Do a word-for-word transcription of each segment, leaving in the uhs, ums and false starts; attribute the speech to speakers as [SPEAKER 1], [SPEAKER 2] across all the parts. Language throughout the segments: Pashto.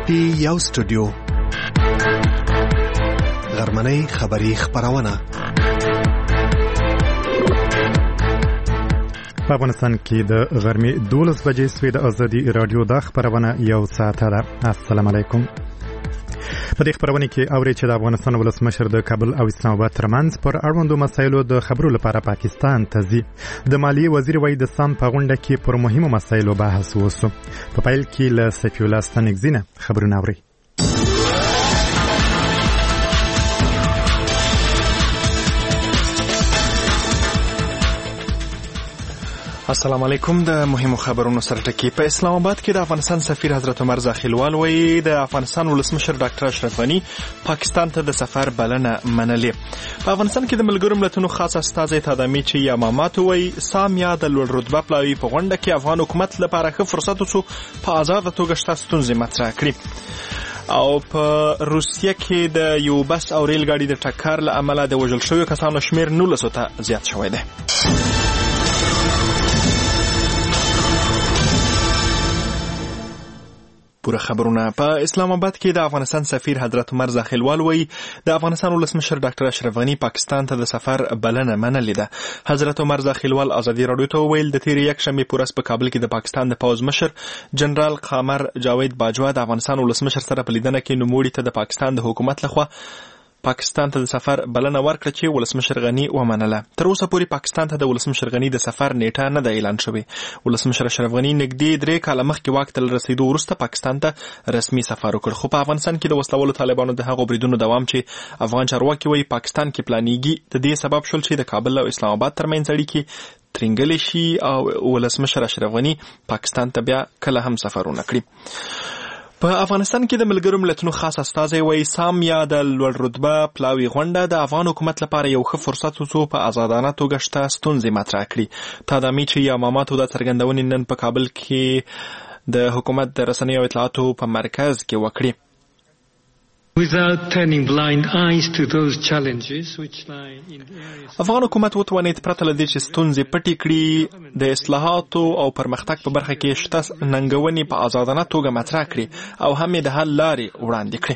[SPEAKER 1] پټي یو سټوډیو غرمنۍ خبری خبرونه
[SPEAKER 2] په افغانستان کې د غرمې دولس بجې سوي د ازادي رادیو د خبرونه یو ساعت ده. السلام علیکم. په دې خبرونه کې اوري چې د افغانستان ولسمشر د کابل او اسلام آباد ترمنځ پر اړوندو مسایلو د خبرو لپاره پاکستان ته ځي. د مالیې وزیر وایي د سام په غونډه کې پر مهمو مسایلو بحث وشو. په پیل کې له سفی الله ستانکزینه خبرونه اوري.
[SPEAKER 3] السلام علیکم. د مهمو خبرونو سره ټکی. په اسلام آباد کې د افغانستان سفیر حضرت عمر زاخیلوال وایي د افغانستان ولسمشر ډاکټر اشرف غنی پاکستان ته د سفر بلنه منلې. په افغانستان کې د ملګرو ملتونو خاص استازی تادامي چې یا ماماتو وایي سام یا د لوړ رتبه پلاوي په غونډه کې افغان حکومت لپاره ښه فرصت وڅو په آزاده توګه شته ستونزې مطرح کړي. او په روسیه کې د یو بس او ریل ګاډي د ټکر له امله د وژل شویو کسانو شمیر نولسو ته زیات شوی دی. پوره خبرونه. په اسلام آباد کې د افغانستان سفیر حضرت عمر زاخیلوال وایي د افغانستان ولسمشر ډاکټر اشرف غنی پاکستان ته د سفر بلنه منلې ده. حضرت عمر زاخیلوال ازادي رادیو ته ویل د تیرې یکشنبې په ورځ په کابل کې د پاکستان د پوځ مشر جنرال قمر جاوید باجوا د افغانستان ولسمشر سره په لیدنه کې نوموړي ته د پاکستان د حکومت لخوا پاکستان ته د سفر بلنه ورکړه چې ولسمشر غنی ومنله. تر اوسه پورې پاکستان ته د ولسمشر غنی د سفر نیټه نه ده اعلان شوې. ولسمشر اشرف غنی نږدې درې کاله مخکې واک ته رسیدو وروسته پاکستان ته رسمي سفر وکړ. خو په افغانستان کې د وسلوالو طالبانو د هغو بریدونو دوام چې افغان چارواکي وایي پاکستان کې پلانېږي د دې سبب شول چې د کابل او اسلام آباد ترمنځ اړیکې ترنګلې شي او ولسمشر اشرف غنی پاکستان ته بیا کله هم سفرونه کړي. په افغانستان کې د ملګرو ملتونو خاص استازی وایي سام یا د لوړ رتبه پلاوي غونډه د افغان حکومت لپاره یو ښه فرصت وڅو په آزادانه توګه شته ستونزې مطرح کړي. تادامي چې یا ماماتو د څرګندونې نن په کابل کې د حکومت د رسنیو اطلاعاتو په مرکز کې وکړي.
[SPEAKER 4] Without turning blind eyes to those challenges which lie in the areas.
[SPEAKER 3] افغان حکومت وتوانید پرته له دې چې ستونزې پټې کړي د اصلاحاتو او پرمختګ په برخه کې شته ننګونې په آزادانه توګه مطرح کړي او هم د حل لارې وړاندې کړي.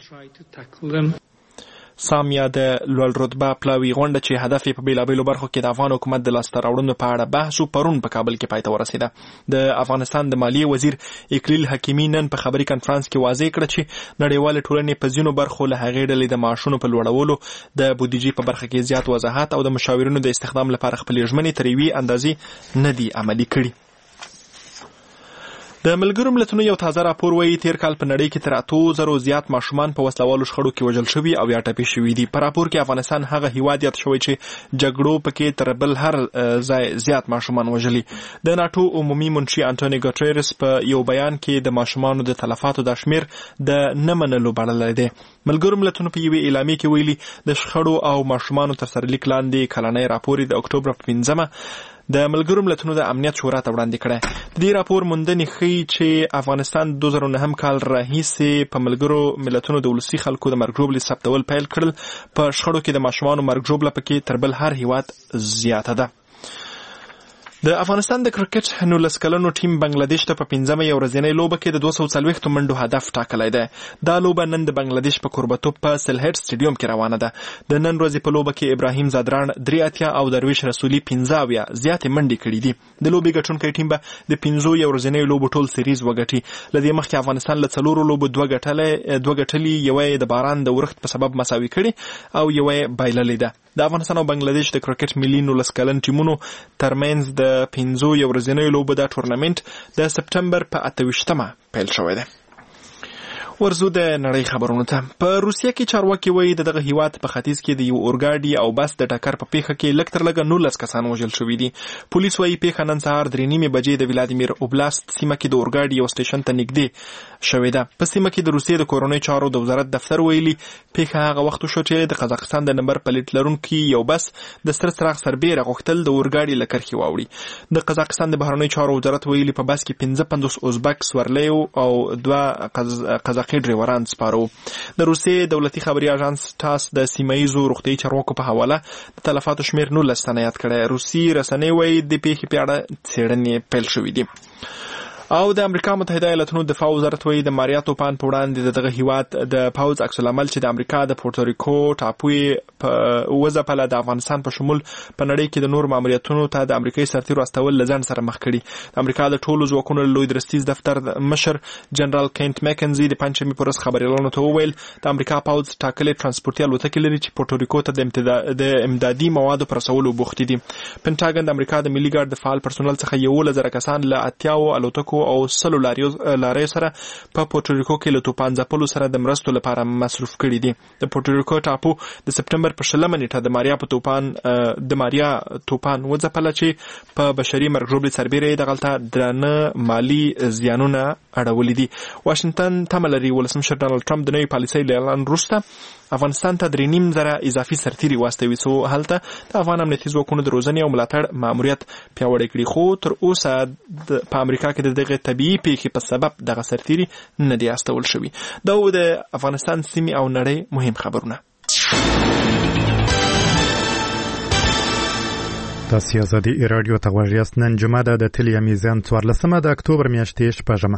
[SPEAKER 3] سام یا د لوړ رتبه پلاوي غونډه چې هدف یې په بیلابیلو برخو کې د افغان حکومت د لاسته راوړنو په اړه بحث و پرون په کابل کې پای ته ورسېده. د افغانستان د مالیې وزیر اکلیل حکیمي نن په خبري کنفرانس کې واضح کړه چې نړیوالې ټولنې په ځینو برخو له هغې ډلې د معاشونو په لوړولو د بودیجې په برخه کې زیات وضاحت او د مشاورینو د استخدام لپاره خپلې ژمنې تر یوې اندازې نه دي عملي کړي. د ملګرو ملتونو یو تازه راپور وایي تیر کال په نړۍ کې تر اتو زرو زیات ماشومان په وسلوالو شخړو کې وژل شوي او یا ټپي شوي دي. په راپور کې افغانستان هغه هیواد یاد شوی چې جګړو پکې تر بل هر ځای زیات ماشومان وژلي. د ناټو عمومي منشي انټونی ګوټریرس په یو بیان کې د ماشومانو د تلفاتو د شمیر د نه منلو بللی دی. ملګرو ملتونو په یوې اعلامیې کې ویلي د شخړو او ماشومانو تر سرلیک لاندې کلنی راپور د اکتوبر په پنځمه د ملګرو ملتونو د امنیت شورا ته وړاندې کړی. د دې راپور موندنې ښیي چې افغانستان دوه زره نهم کال راهیسې په ملګرو ملتونو د ولسي خلکو د مرګ ژوبلې ثبتول پیل کړل. په شخړو کې د ماشومانو مرګ ژوبله پکې تر بل هر هیواد زیاته ده. د افغانستان د کرکټ نولس کلنو ټیم بنگلاديش ته په پنځمه یو ورځنۍ لوبه کې د دوه سوه څلوېښتو منډو هدف ټاکلی دی. دا لوبه نن د بنگلاديش په کوربتوب په سلهټ سټیډیوم کې روانه ده. د نن ورځې په لوبه کې ابراهیم زادران درې اتیا او درویش رسولي پنځه اویا زیاتې منډې کړي دي. د لوبې ګټونکی ټیم به د پنځو یو ورځنیو لوبو ټول سیریز وګټي. له دې مخکې افغانستان له څلورو لوبو دوه ګټلې دوه ګټلي یوه یې د باران د ورښت په سبب مساوي کړي او یوه یې بایللې ده. د افغانستان او بنگلاديش د کرکټ ملي نولس کلن ټیمونو ترمنځ د پنځو یو ورځنیو لوبو دا ټورنمنټ د سپټمبر په اته ویشتمه پیل شوی دی. ورزو د نړۍ خبرونو ته. په روسیه کې چارواکي وایي دغه هیواد په ختیځ کې د یو اورګاډي او بس د ټکر په پیښه کې لږ تر لږه نولس کسان وژل شوي دي. پولیس وایي پیښه نن سهار درې نیمې بجې د ولادیمیر اوبلاست سیمه کې د اورګاډي یو سټیشن ته نږدې شوې ده. په سیمه کې د روسیې د کورنۍ چارو د وزارت دفتر ویلي پیښه هغه وخت وشو چې د قزاقستان د نمبر پلیټ لرونکي یو بس د سره څراغ سربیره غوښتل د اورګاډي له کرښې واوړي. د قزاقستان د بهرنیو چارو وزارت ویلي په بس کې پنځه پنځوس ازبک سورلیو او دوه قزاقي ډریوران سپارو. د روسیې دولتي خبري اژانس تاس د سیمایي زو روغتي چارواکو په حواله د تلفاتو شمیر نولس تنه یاد کړی. روسي رسنۍ وایي د پیښې په اړه څېړنې پیل شوې دي. او د امریکا متحده ایالاتونو دفاع وزارت وایي د ماریا توپان په وړاندې دغه هیواد د پوز عکس العمل چې د امریکا د پورتوریکو ټاپوی په وځپله د افغانستان په شمول په نړۍ کې د نور ماموریتونو ته د امریکایي سرتیرو استول لزن سره مخ کړي. د امریکا د ټولو ځواکونو لوی درستیز دفتر مشر جنرال کینټ میکنزي د پنځمې پر ورځ خبريالانو ته وویل د امریکا پوز ټاکلې ترانسپورتي الوتکې لري چې پورتوریکو ته د د امدادي موادو پر رسولو بوختي دي. پنټاګن د امریکا د ملي ګارد د فعال پرسونل څخه یو لزر کسان له اتیاو الوتکو او سلو لارې سره په پورتوریکو کې له توپان ځپلو سره د مرستو لپاره مصروف کړي دي. د پورتوریکو ټاپو د سپټمبر په شلمه نیټه د ماریا په توپان د ماریا توپان وځپله چې په بشري مرګ ژوبلې سربېره دغلته درانه مالی زیانونه اړولي دي. واشنگټن تمه لري ولسمشر ډانلډ ټرمپ د نوې پالیسۍ له اعلان وروسته افغانستان ته درې نیم زره اضافي سرتیري واستوي څو هلته د افغان امنیتي ځواکونو د روزنې او ملاتړ ماموریت پیاوړی کړي. خو تر اوسه په امریکا کې د دغه طبیعي پیښې په سبب دغه سرتیري نه دي استول شوي. دا و د افغانستان سیمې او نړۍ مهم خبرونه.
[SPEAKER 2] تاسو ازادي رادیو ته غوږ یاست. نن جمعه ده د تلیا میزان څوارلسمه د اکتوبر میاشتې شپږمه.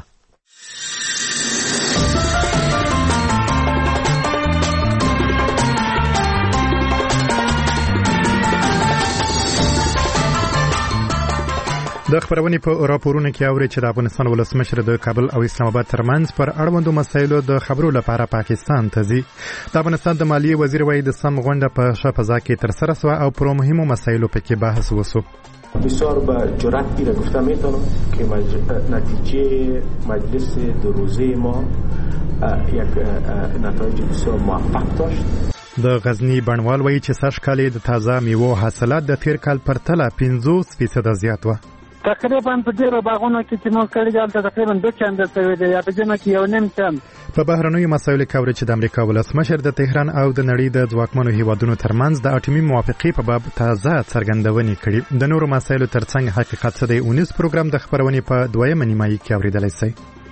[SPEAKER 2] د خبرونې په راپورونو کې اوري چې د افغانستان ولسمشر د کابل او اسلام آباد ترمنځ پر اړوندو مسایلو د خبرو لپاره پاکستان ته ځي. د افغانستان د مالیې وزیر وایي د سم غونډه په ښه فضا کې ترسره شوه او پر مهمو مسایلو پکې بحث وشو.
[SPEAKER 5] بسیار با جرأت ایره گفته میتونم که مج... نتیجه مجلس دو روزه ما یک نتایج بسیار موفق داشت.
[SPEAKER 2] د غزنی بڼوال وایي چې سږ کال د تازه میوو حاصلات د تیر کال پرتله پنځوس فیصده زیات و.
[SPEAKER 6] تقریبا په ډیرو باغونو کې چې موږ کړي دي تقریبا دوه چنده شوی دی یا په جمع کې یو نیم چند.
[SPEAKER 2] په بهرنیو مسایلو کې اوري چې د امریکا ولسمشر د تهران او د نړۍ د ځواکمنو هیوادونو ترمنځ د اټومي موافقې په باب تازه څرګندونې کړي. د نورو مسایلو ترڅنګ حقیقت څه دی اونیز پروګرام د خبرونې په دویمه نیمایي کې اوریدلای شئ.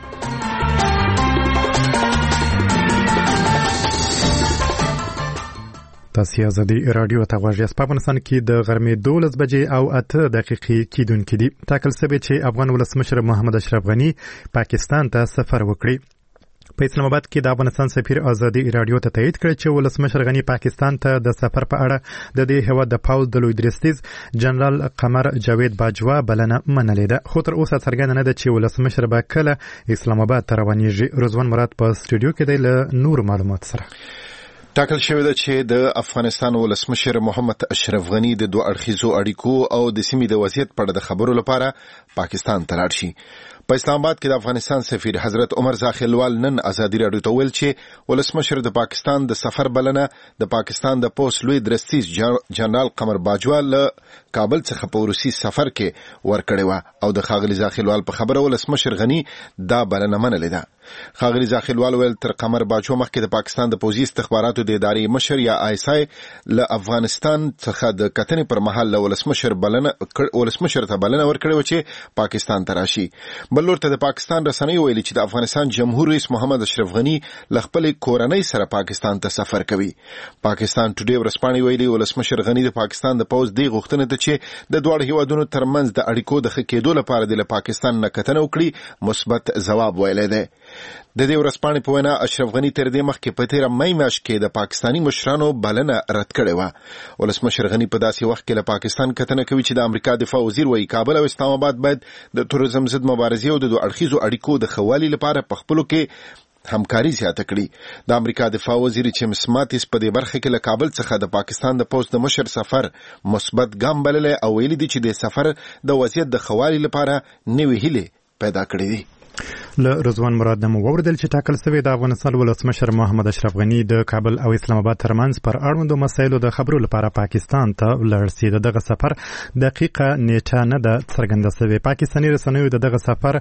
[SPEAKER 2] تاسو ازادي رادیو ته غوږ یاست. په افغانستان کې د غرمې دولس بجې او اته دقیقې کېدونکې دي. ټاکل شوی چې افغان ولسمشر محمد اشرف غني پاکستان ته سفر وکړي. په اسلام آباد کې د افغانستان سفیر ازادي رادیو ته تایید کړ چې ولسمشر غني پاکستان ته د سفر په اړه د دې هیواد د پوز د لوی درستیز جنرال قمر جاوید باجوا بلنه منلې ده. خو تر اوسه څرګنده نه ده چې ولسمشر به کله اسلام آباد ته روانېږي. رضوان مراد په سټوډیو کې دی له نور معلومات سره.
[SPEAKER 7] ټاکل شوی ده چې د افغانستان ولسمشر محمد اشرف غني د دوه اړخیزو اړیکو او د سیمې د وضعیت په اړه د خبرو لپاره پاکستان ته لاړ شي. په اسلام آباد کې د افغانستان سفیر حضرت عمر زاخیلوال نن ازادي رادیو ته ویل چې ولسمشر د پاکستان د سفر بلنه د پاکستان د پوس لوی درستیز جنرال قمر باجوا له کابل څخه په روسي سفر کې ورکړی و او د ښاغلي زاخیلوال په خبره ولسمشر غني دا بلنه منلې ده. ښاغلي زاخیلوال ویل تر قمر باجوا مخکې د پاکستان د پوځي استخباراتو د ادارې مشر یا آی اس آی له افغانستان څخه د کتنې پر مهال له ولسمشر بلنه ولسمشر ته بلنه ورکړې و چې پاکستان ته راشي. بل لور ته د پاکستان رسنیو ویلي چې د افغانستان جمهور رئیس محمد اشرف غني له خپلې کورنۍ سره پاکستان ته سفر کوي. پاکستان ټوډے ورځپاڼې ویلي ولسمشر غني د پاکستان د پوځ دی غوښتنه ده چې د دواړو هیوادونو ترمنځ د اړیکو د ښه کېدو لپاره د پاکستان نه کتنه وکړي مثبت ځواب ویلی دی. د دې ورځپاڼې په وینا اشرف غني تر دې مخکې په تیره مې میاشت کې د پاکستاني مشرانو بلنه رد کړې وه. ولسمشر غني په داسې وخت کې له پاکستان کتنه کوي چې د امریکا دفاع وزیر وایي کابل او اسلام آباد باید د تروریزم ضد مبارزې او د دوه اړخیزو اړیکو د ښه والي لپاره په خپلو کې همکاري زیاته کړي. د امریکا دفاع وزیر جیمز ماتیس په دې برخه کې له کابل څخه د پاکستان د پوځ د مشر سفر مثبت ګام بللی او ویلي دي چې د سفر د وضعیت د ښه والي لپاره نوې هیلې پیدا کړې دي.
[SPEAKER 2] له رضوان مراد نمو وردل چې ټاکل شوی د افغانستان ولسمشر محمد اشرف غني د کابل او اسلام آباد ترمنځ پر اړوندو مسایلو د خبرو لپاره پاکستان ته لاړ شي. دغه سفر دقیقه نیټه نه ده څرګنده شوې. پاکستاني رسنیو د دغه سفر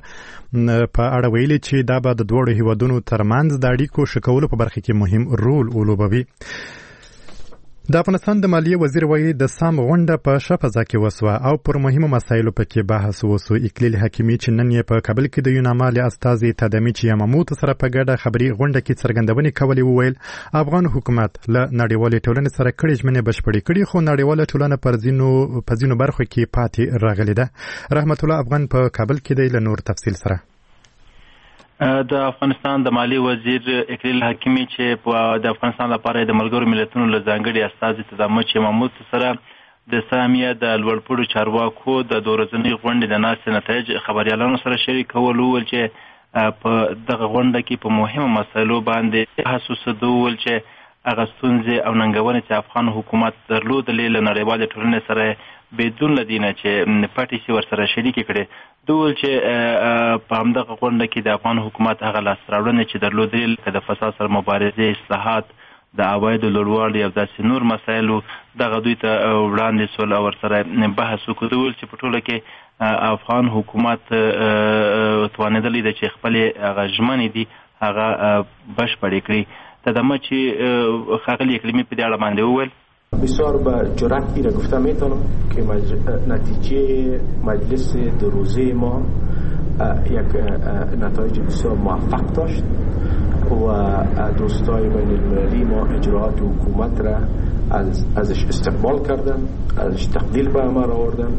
[SPEAKER 2] په اړه ویلي چې دا به د دوړو هیوادونو ترمنځ د اړیکو ښه کولو په برخه کې مهم رول ولوبوي. د افغانستان د مالیې وزیر وایي د سام غونډه په ښه فضا کې وسوه او پر مهمو مسایلو پکې بحث وسو. اکلیل حکیمي چې نن یې په کابل کې د یوناما له استازي تدامي چې یماموت سره په ګډه خبري غونډه کې څرګندونې کولې وویل افغان حکومت له نړیوالې ټولنې سره کړي ژمنې بشپړې کړي خو نړیواله ټولنه پر ځینو په ځینو برخو کې پاتې راغلې ده. رحمت الله افغان په کابل کې دی له نور تفصیل سره.
[SPEAKER 8] د افغانستان د مالی وزیر اکلیل حکیمي چې په د افغانستان لپاره د ملګرو ملتونو له ځانګړي استازي تدامي یماموت سره د سامیه د لوړپوړو چارواکو د دورځنۍ غونډې د ناستې نتایج خبريالانو سره شریکول ول چې په دغه غونډه کې په مهمو مسایلو باندې حساس ول چې هغه ستونزې او ننګونې چې افغان حکومت درلودلې له نړیوالې ټولنې سره بدون لدینه چې پاتې شي ورسره شریک کړي. دوی چې په همدغه غونډه کې د افغان حکومت هغه لاسراوړنې چې درلودلې لکه د فساد سره مبارزه، اصلاحات، د عوایدو لوړوالی او داسې نور مسایلو دغه دوی ته وړاندې سول او ورسره بحث وکړل چې په ټوله کې افغان حکومت توانېدلی دی چې خپلې هغه ژمنې دي هغه بشپړې کړي. تدامه چې ښاغلي اقلیمي په دې اړه باندې وویل
[SPEAKER 5] بسیار با جرأت ایره گفته میتونم که مج... نتیجه مجلس دو روزه ما یک نتایج بسیار موفق داشت و دوستای بین المللی ما اجراءات حکومت را از ازش استقبال کردن، ازش تقدیر به عمل آوردن.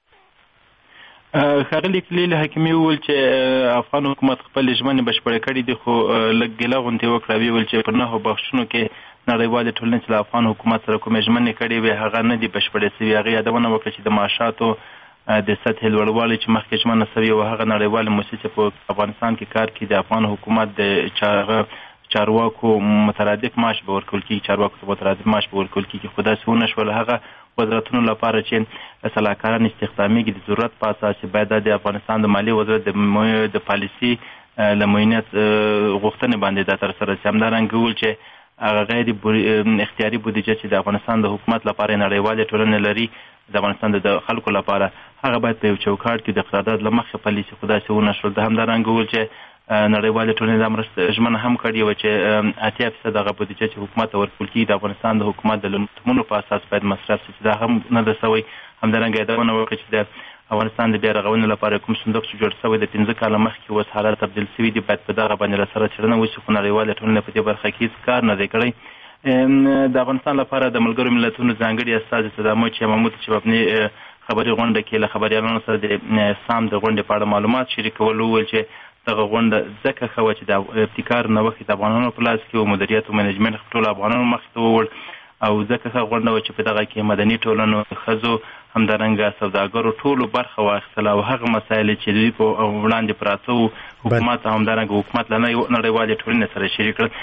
[SPEAKER 8] ښاغلي اکلیل حکیمي وویل چې افغان حکومت خپل ژمنې بشپړې کړې دي خو لږ ګیله غونډې وکړه. ویل چې په نهو بخشونو کې نړیوالې ټولنې چې له افغان حکومت سره کومې ژمنې کړې وې هغه نه دي بشپړې شوي. هغې یادونه وکړه چې د معاشاتو د سطحې لوړوالی چې مخکې ژمنه شوې وه هغه نړیوالې موسسې په افغانستان کې کار کوي. د افغان حکومت د چارواکو مترادف معاش به ورکول کېږي، چارواکو ته مترادف معاش به ورکول کېږي خو داسې ونه شول. هغه وزارتونو لپاره چې سلاکاران استخدامیږي د ضرورت په اساس باید د افغانستان د مالیې وزارت د پالیسي له معینت غوښتنې باندې دا ترسره شي. همدارنګه وویل چې هغه غیر اختیاري بودیجه چې د افغانستان د حکومت لپاره نړیوالې ټولنې لري د افغانستان د خلکو لپاره هغه باید په یو چوکاټ کې د قرارداد له مخې پلي شي خو داسې ونه شول. د همدارنګه وویل چې نړیوالې ټولنې د مرستې ژمنه هم کړې وه چې اتیا فیصد هغه بودیجه چې حکومت ته ورکول کېږي د افغانستان د حکومت د لومړیتوبونو په اساس باید مصرف شي چې دا هم نه ده سوی. همدارنګه یادونه وکړه چې د افغانستان د بیا رغونې لپاره کوم صندوق چې جوړ شوی د پنځه کاله مخکې اوس حالات تبدیل شوي دي باید په دغه باندې له سره څېړنه وشي خو نړیوالې ټولنې په دې برخه کې هېڅ کار نه دی کړی. د افغانستان لپاره د ملګرو ملتونو ځانګړي استازي تدامي یماموت چې په خبري غونډه کې له خبريالانو سره د سام د غونډې په اړه معلومات شریکول وویل چې دغه غونډه ځکه ښه وه چې د ابتکار نوښت د افغانانو په لاس کې و، مدیریت او منیجمنټ ټولو افغانانو مخې ته ووړ او ځکه ښه غونډه وه چې په دغه کې مدني ټولنو، ښځو، همدارنګه سوداګرو ټولو برخه واخیستله او هغه مسایل چې دوی په وړاندې پراته وو حکومت او همدارنګه حکومت له نړیوالې ټولنې سره شریک کړل.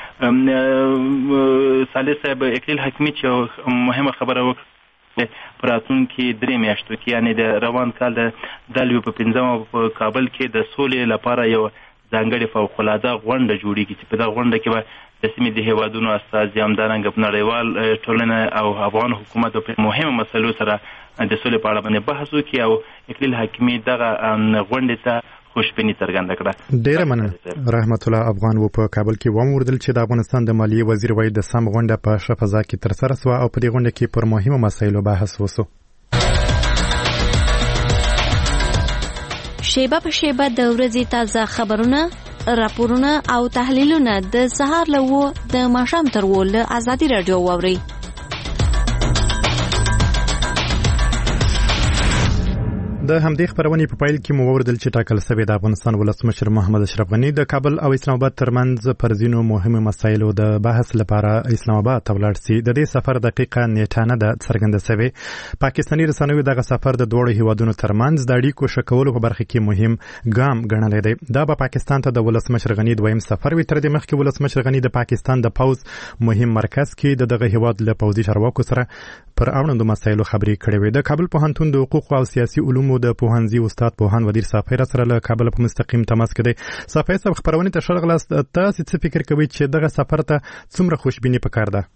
[SPEAKER 8] صالح صاحب اکلیل حکیمي چې مهمه خبره وکړه په راتلونکي درې میاشتو کې یعنې د روان کال د دلوي په پنځمه په کابل کې د سولې لپاره یو ځانګړې فوقالعاده غونډه جوړېږي چې په دغه غونډه کې به د سیمې د هېوادونو استازي همدارنګه په نړیوال ټولنه او افغان حکومت په مهمو مسایلو سره د سولې په اړه باندې بحث وکړي او اکلیل حکیمي دغه غونډې ته خوشبیني څرګنده کړه.
[SPEAKER 2] ډیره مننه. رحمت الله افغان و په کابل کې وموردل چې د افغانستان د مالیې وزیر وایي د سم غونډه په ښه فضا کې ترسره سوه او په دې غونډه کې پر مهمو مسایلو بحث وسو.
[SPEAKER 9] شیبه په شیبه د ورځې تازه خبرونه، راپورونه او تحلیلونه د سهار له اوه د ماښام تر اوه له ازادي راډیو واورئ.
[SPEAKER 2] د همدې خبرونې په پایل کې مو ووردل چې ټاکل شوی د افغانستان ولسمشر محمد اشرف غني د کابل او اسلام آباد ترمنځ پر ځینو مهمو مسایلو د بحث لپاره اسلام آباد ته ولاړ شي. د دې سفر دقیقه نیټه نه ده څرګنده شوې. پاکستاني رسنیو دغه سفر د دوړو هیوادونو ترمنځ د اړیکو ښه کولو په برخه کې مهم ګام ګڼلی دی. دا به پاکستان ته د ولسمشر غني دویم سفر وي. تر دې مخکې ولسمشر غني د پاکستان د پوز مهم مرکز کې د دغه هیواد له پوځي چارواکو سره پر اړوندو مسایلو خبرې کړې وې. د کابل پوهنتون د حقوق او سیاسي علومو د پوهنځي استاد پوهان ودیر صافی را سره له کابل په مستقیم تماس کې دی. صافی صاحب خبرونه ته شرغلاست، تاسو څه فکر کوئ چې دغه سفر ته څومره خوشبیني پکار ده؟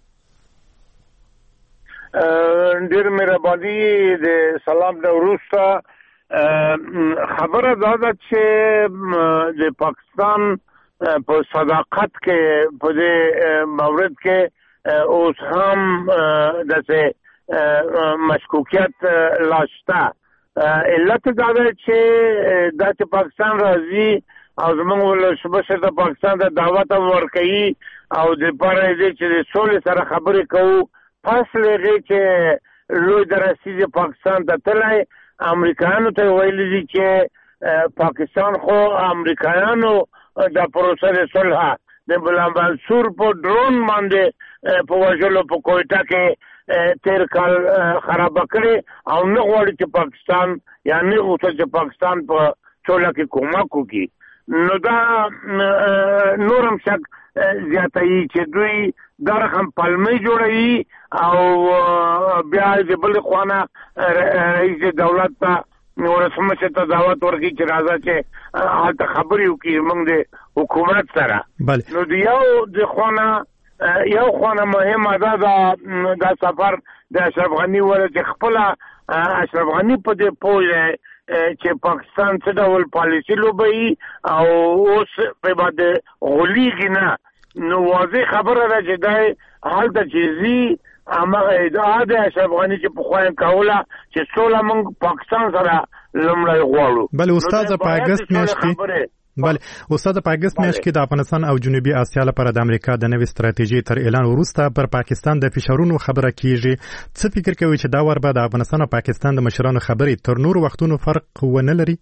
[SPEAKER 10] ډېر مهرباني د سلام د وروسته خبره دا ده چې د پاکستان په صداقت کې په دې مورد کې اوس هم داسې مشکوکیت لا شته. علت دا ده چې دا چې پاکستان راځي او زموږ ولسمشر د پاکستان د دعوت ورکوي او د پاره دې چې د سولې سره خبرې کوو، پس لږه چې لوی درسي پاکستان ته تلای امریکایانو ته ویلي دي چې پاکستان خو امریکایانو د پروسه د صلح د بلا منصور په ډرون باندې په وژلو په کوټه کې تیر کال خراب کړي او نه غواړي چې پاکستان یا نه غواړي چې پاکستان په ټوله کې کومک وکړي. نو دا نورم شک زیاتوي چې دوی دا رقم پلمې جوړوي او بیا د بل خوانه رئیس دولت ته ولسمشر ته دعوت ورکړي چې راځه چې هلته خبرې وکړي موږ د حکومت سره. نو د یو د خوانه یو خوانه مهمه ده دا سفر د اشرف غني ولا چې خپل اشرف غني په دې پوهه چې پاکستان څه ډول پالیسي لوبي او اوس په باندې غولېږي نه. نو واضح خبره ده چې دا هلته چیزي اما ادعا ده اشرف غني چې په خوان کوله چې ټول موږ پاکستان سره لمړی غواړو.
[SPEAKER 2] بل استاد په اگست میاشت کې بله استاد په اگست میاشت کې د افغانستان او جنوبي اسیا لپاره د امریکا د نوې ستراتیژي تر اعلان وروسته پر پاکستان د فشارونو خبره کیږي. څه فکر کوي چې دا ور به د افغانستان او پاکستان د مشرانو خبرې تر نور وختونو فرق ونه لري؟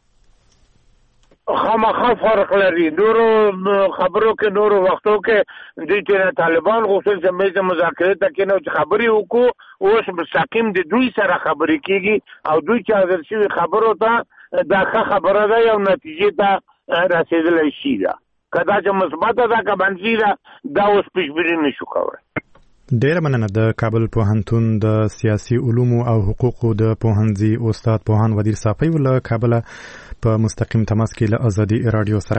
[SPEAKER 10] خامخا فرق لري. نورو خبرو کې نورو وختو کې دوی چې طالبان غوښتل چې مېز مذاکرې ته کېنو چې خبرې وکړو، اوس مستقیم د دوی سره خبرې کېږي او دوی چې حاضر شوي خبرو ته دا ښه خبره ده یو نتیجې ته رسېدلی شي. ده که دا چې مثبته ده که منفي ده دا اوس پیشبیني نشو کولی.
[SPEAKER 2] ډیره مننه. د کابل پوهنتون د سیاسي علومو او حقوقو د پوهنځي استاد پوهان ودیر صافی له کابل په مستقیم تماس کې له ازادي رادیو سره.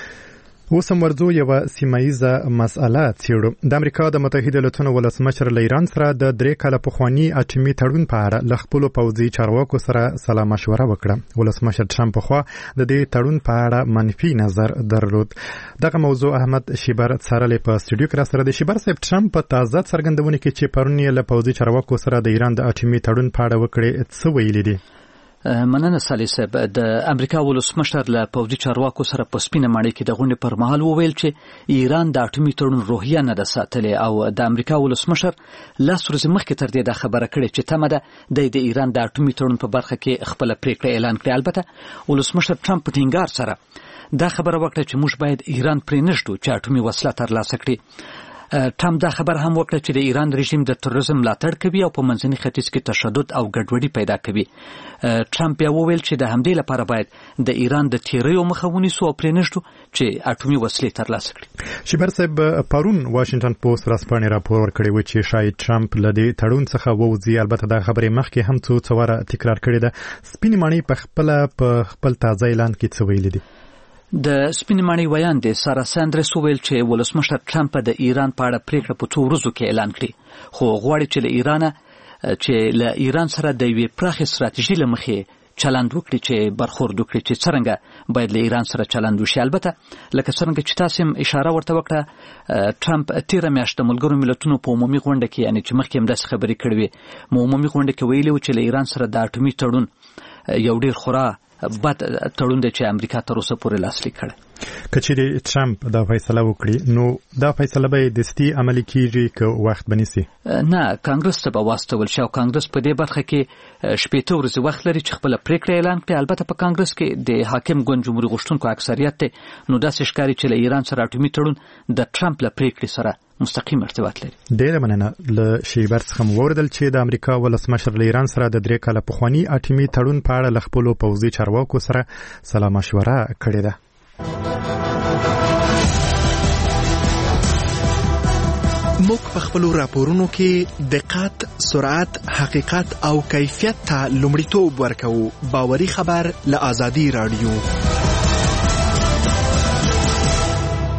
[SPEAKER 2] اوس هم ورځو یوه سیمایزه مسأله څیړو. د امریکا د متحده ایالاتونو ولسمشر له ایران سره د درې کاله پخواني اټومي تړون په اړه له خپلو پوځي چارواکو سره سلا مشوره وکړه. ولسمشر ټرمپ پخوا د دې تړون په اړه منفي نظر درلود. دغه موضوع احمد شیبر څارلې په سټوډیو کې راسره دی. شیبر صاحب، ټرمپ په تازه څرګندونه کې چې پرون یې له پوځي چارواکو سره د ایران د اټومي تړون په اړه وکړې، څه ویلي دي؟
[SPEAKER 11] مننه صالح صاحب. د امریکا ولسمشر له پوځي چارواکو سره په سپینه ماڼۍ کې د غونډې پر مهال وویل چې ایران د اټومي تړون روحیه نه ده ساتلې او د امریکا ولسمشر لس ورځې مخکې تر دې دا خبره کړې چې تمه ده د ایران د اټومي تړون په برخه کې خپل پریکړه اعلان کړي. البته ولسمشر ټرمپ په ټینګار سره دا خبره وکړه چې موږ باید ایران پرې نږدو چې اټومي وسله ترلاسه کړي. ټرمپ دا خبر هم وکړه چې د ایران رژیم د تروریزم ملاتړ کوي او په منځني ختیځ کې تشدد او ګډوډي پیدا کوي. ټرمپ بیا وویل چې د همدې لپاره باید د ایران د تیریو مخه ونیسو او پرې نږدو چې اټومي وسلې ترلاسه کړي.
[SPEAKER 2] شیبر صاحب، پرون واشنگټن پوسټ رسپانې راپور ورکړی و چې شاید ټرمپ له دې تړون څخه ووځي. البته دا خبرې مخکې هم څو څو واره تکرار کړې ده. سپینې ماڼۍ په خپله په خپل تازه اعلان کې څه ویلي دي؟
[SPEAKER 11] د سپینې ماڼۍ ویان دی سارا ساندرس وویل چې ولسمشر ټرمپ د ایران په اړه پریکړه په څو ورځو کې اعلان کړي، خو غواړي چې له ایران چې له ایران سره د یوې پراخې ستراتیژي له مخې چلند وکړي چې برخورد وکړي چې څرنګه باید له ایران سره چلند وشي. البته لکه څرنګه چې تاسو هم اشاره ورته وکړه، ټرمپ تیره میاشت د ملګرو ملتونو په عمومي غونډه کې یعنی چې مخکې هم داسې خبرې کړې وې مو عمومي غونډه کې ویلي و چې له ایران سره د اټومي تړون یو ډیر خورا بد تړون دی چې امریکا تر اوسه پورې لاسلیک کړی.
[SPEAKER 2] که چیرې ټرمپ دا فیصله وکړي نو دا فیصله به دستي عملي کیږي که وخت بنیسي؟
[SPEAKER 11] نه، کانګرس ته به واستول شي او کانګرس په دې برخه کې شپېته ورځې وخت لري چې خپله پریکړه اعلان کړي. البته په کانګرس کې د حاکم ګوند جمهوري غوښتونکو اکثریت دی، نو داسې ښکاري چې له ایران سره اټومي تړون د ټرمپ له پریکړې سره مستقیم ارتباط لري.
[SPEAKER 2] ډیره مننه. له شیبر څخه مو وردل چې د امریکا ولسمشر له ایران سره د درې کاله پخواني اټومي تړون په اړه له خپلو پوځي چارواکو سره سلا مشوره کړې ده.
[SPEAKER 1] موږ په خپلو راپورونو کې دقت، سرعت، حقیقت او کیفیت ته لومړیتوب ورکوو. باوري خبر له ازادي رادیو.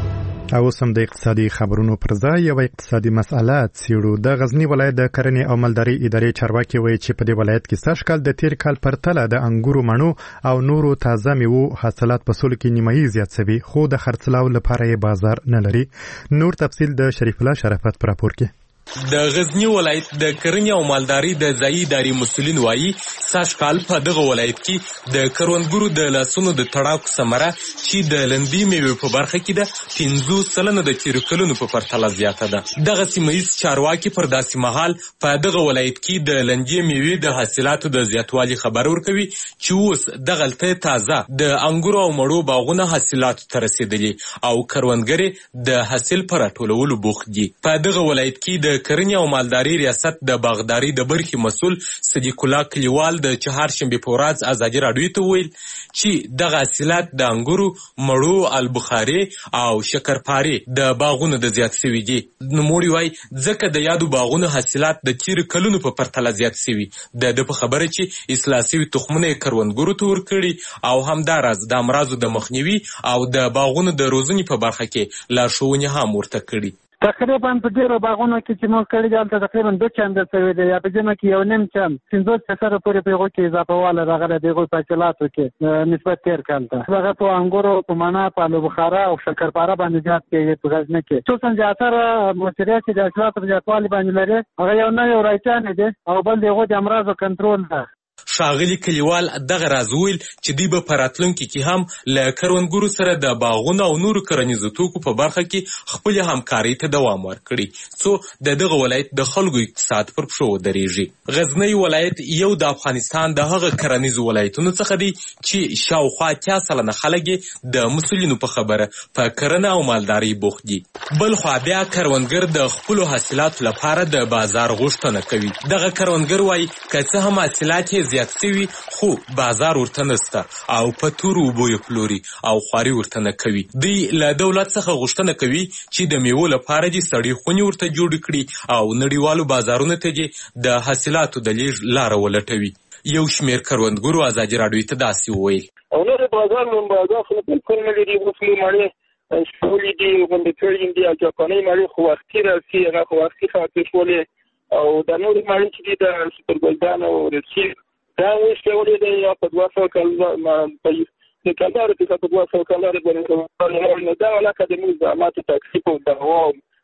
[SPEAKER 2] او سم د اقتصادي خبرونو پر ځای یو اقتصادي مسأله څیړو. د غزنی ولایت د کرنې او مالداري ادارې چارواکي وایي چې په دې ولایت کې سږ کال د تیر کال پرتله د انګورو مڼو او نورو تازه میوو حاصلات په سلو کې نیمایي زیات شوي، خو د خرڅلاو لپاره یې بازار نه لري. نور تفصیل د شریف الله شرافت پر راپور کې.
[SPEAKER 12] د غزنی ولایت د کرنې او مالداري د ځایي ادارې مسؤلین وایي سږ کال په دغه ولایت کې د کروندګرو د لاسونو د تړاکو ثمره چې د لندي میوې په برخه کې ده پنځوس سلنه د تیرو کلونو په پرتله زیاته ده. دغه سیمه ییز چارواکي پر داسې مهال په دغه ولایت کې د لندي میوې د حاصلاتو د زیاتوالي خبر ورکوي چې اوس دغلته تازه د انګورو او مڼو باغونه حاصلاتو ته رسېدلي او کروندګر د حاصل پر راټولولو بوخت دي. په دغه ولایت کې د کرنې او مالداري ریاست د باغداري د برخې مسؤل صدیق الله کلیوال د چهارشنبې په ورځ ازادي راډیو ته وویل چې دغه حاصلات د انګورو، مڼو، البخاري او شکرپارې د باغونو د زیات شوي دي. نوموړي وایي ځکه د یادو باغونو حاصلات د تیرو کلونو په پرتله زیات شوي. د ده په خبره چې اصلاح شوي تخمونه یې کروندګرو ته ورکړي او همداراز د امراضو د مخنیوي او د باغونو د روزنې په برخه کې لارښوونې هم ورته کړي.
[SPEAKER 6] تقریبا په ډیرو باغونو کې چې موږ کړي دلته تقریبا دوه چنده شوي دي، یا په جمع کې یو نیم چند پنځوس فیصده پورې په هغو کې اضافه واله راغلی د هغوی په حاصلاتو کې نسبت تېر کال ته. هغه په انګورو، په مڼه، په الوبخاره او شکرپاره باندې زیات کېږي په غزني کې. خصوصا زیاتره مشتریات چې د حاصلاتو په زیاتوالي باندې لري هغه یو نوی رایټانې دی او بل د هغو د امراضو کنټرول ده.
[SPEAKER 12] ښاغلي کلیوال دغه راز ویل چې دوی به په راتلونکي کې هم له کروندګرو سره د باغونو او نورو کرنیزو توکو په برخه کې خپلې همکارۍ ته دوام ورکړي څو د دغه ولایت د خلکو اقتصاد پر پښو ودرېږي. غزنی ولایت یو د افغانستان د هغه کرنیزو ولایتونو څخه دی چې شاوخوا اتیا سلنه خلک د مسؤلینو په خبره په کرنه او مالدارۍ بوخت دي. بل خوا بیا کروندګر د خپلو حاصلاتو لپاره د بازار غوښتنه کوي. دغه کروندګر وایي که څه هم حاصلات یې زیات شوي خو بازار ورته نسته او په تورو اوبو یې پلوري او خواري ورته نه کوي. دوی له دولت څخه غوښتنه کوي چې د میوو لپاره دې سړې خونې ورته جوړې کړي او نړیوالو بازارونو ته دې د حاصلاتو د لیږد لاره ولټوي. یو شمېر کروندګرو ازادي راډیو ته داسې وویل.
[SPEAKER 13] او نور بازار نن بازار خو بالکل نه لري، اوس مې مڼې شولې دي، غونډې کړي دي او جاپاني مڼې خو وختي راځي، هغه خو وختي خاطر شولې او د نورو مڼې چې دي د سپرګلدان او رسي دا اوس شولې دي یا په دوه سوه کال د کندهار کې په دوه سوه کال باندې دا علاقه د موږ زعاماتو تکلیف او دعوا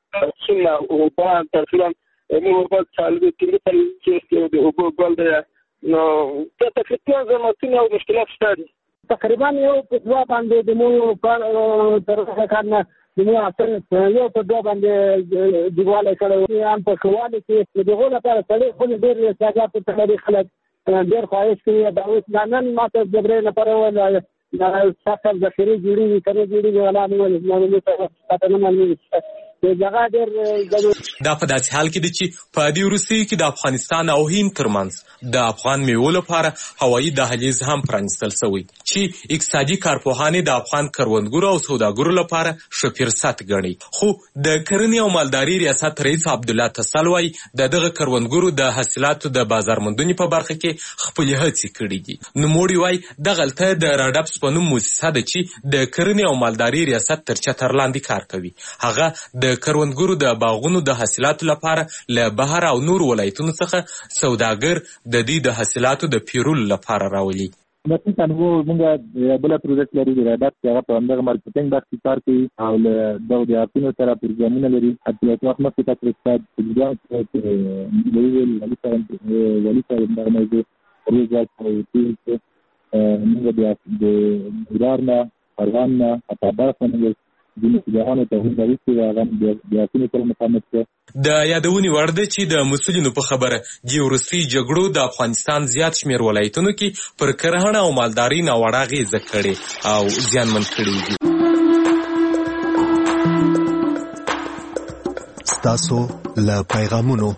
[SPEAKER 13] څنګه اروپا تقریبا موږ په څلور کې په چې د اوبو ګل دی نو ته تقریبا زموږ او مشکلات شته.
[SPEAKER 6] تقریبا یو په دوه باندې د موږ کار تر کارنه د موږ اصل یو په دوه باندې دیواله کړو هم په خواله کې دغه لپاره سړي خو ډېر ساده په تاریخ خلک ډېر خواهش کوي دا اوس نن ماته د برې لپاره ولا دا سفر د خیري جوړي کنه جوړي ولا نه ولې نو ته پته نه مالي دا
[SPEAKER 12] په داسې حال کې دی چې په دې وروستیو کې د افغانستان او هند ترمنځ د افغان میوو لپاره هوایي دهلیز هم پرانیستل شوی چې اقتصادي کارپوهانې د افغان کروندګرو او سوداګرو لپاره ښه فرصت ګڼي. خو د کرنې او مالداري ریاست رئیس عبدالله تسل وایي د دغه کروندګرو د حاصلاتو د بازار موندنې په برخه کې خپلې هڅې کړي دي. نوموړي وایي دغلته د راډپس په نوم موسسه ده چې د کرنې او مالداري ریاست تر چتر لاندې کار کوي. هغه د د کروندګرو د باغونو د حاصلاتو لپاره له بهر او نور ولایتونو څخه سوداګر د دې د حاصلاتو د پیرولو لپاره راولي.
[SPEAKER 14] مثلا څنګه موږ بل پروژیکټ لري د راډات چې هغه په همدغه مارکیټینګ برخه کار کوي او له دغه د اپینو سره پروګرامونه لري. حتی وخت مخکې تاسو استاد چې ویل ولی سره ولی سره د موضوع ریزالټ او موږ بیا د ګرارنا پرواننا اتاباسنه د یادونې
[SPEAKER 12] وړ ده چې د مسؤلینو په خبره د وروستي جګړو د افغانستان زیات شمېر ولایتونو کې پر کرهڼه او مالداري ناوړه اغېزه کړې او زیانمن کړي دي.
[SPEAKER 1] ستاسو له پیغامونو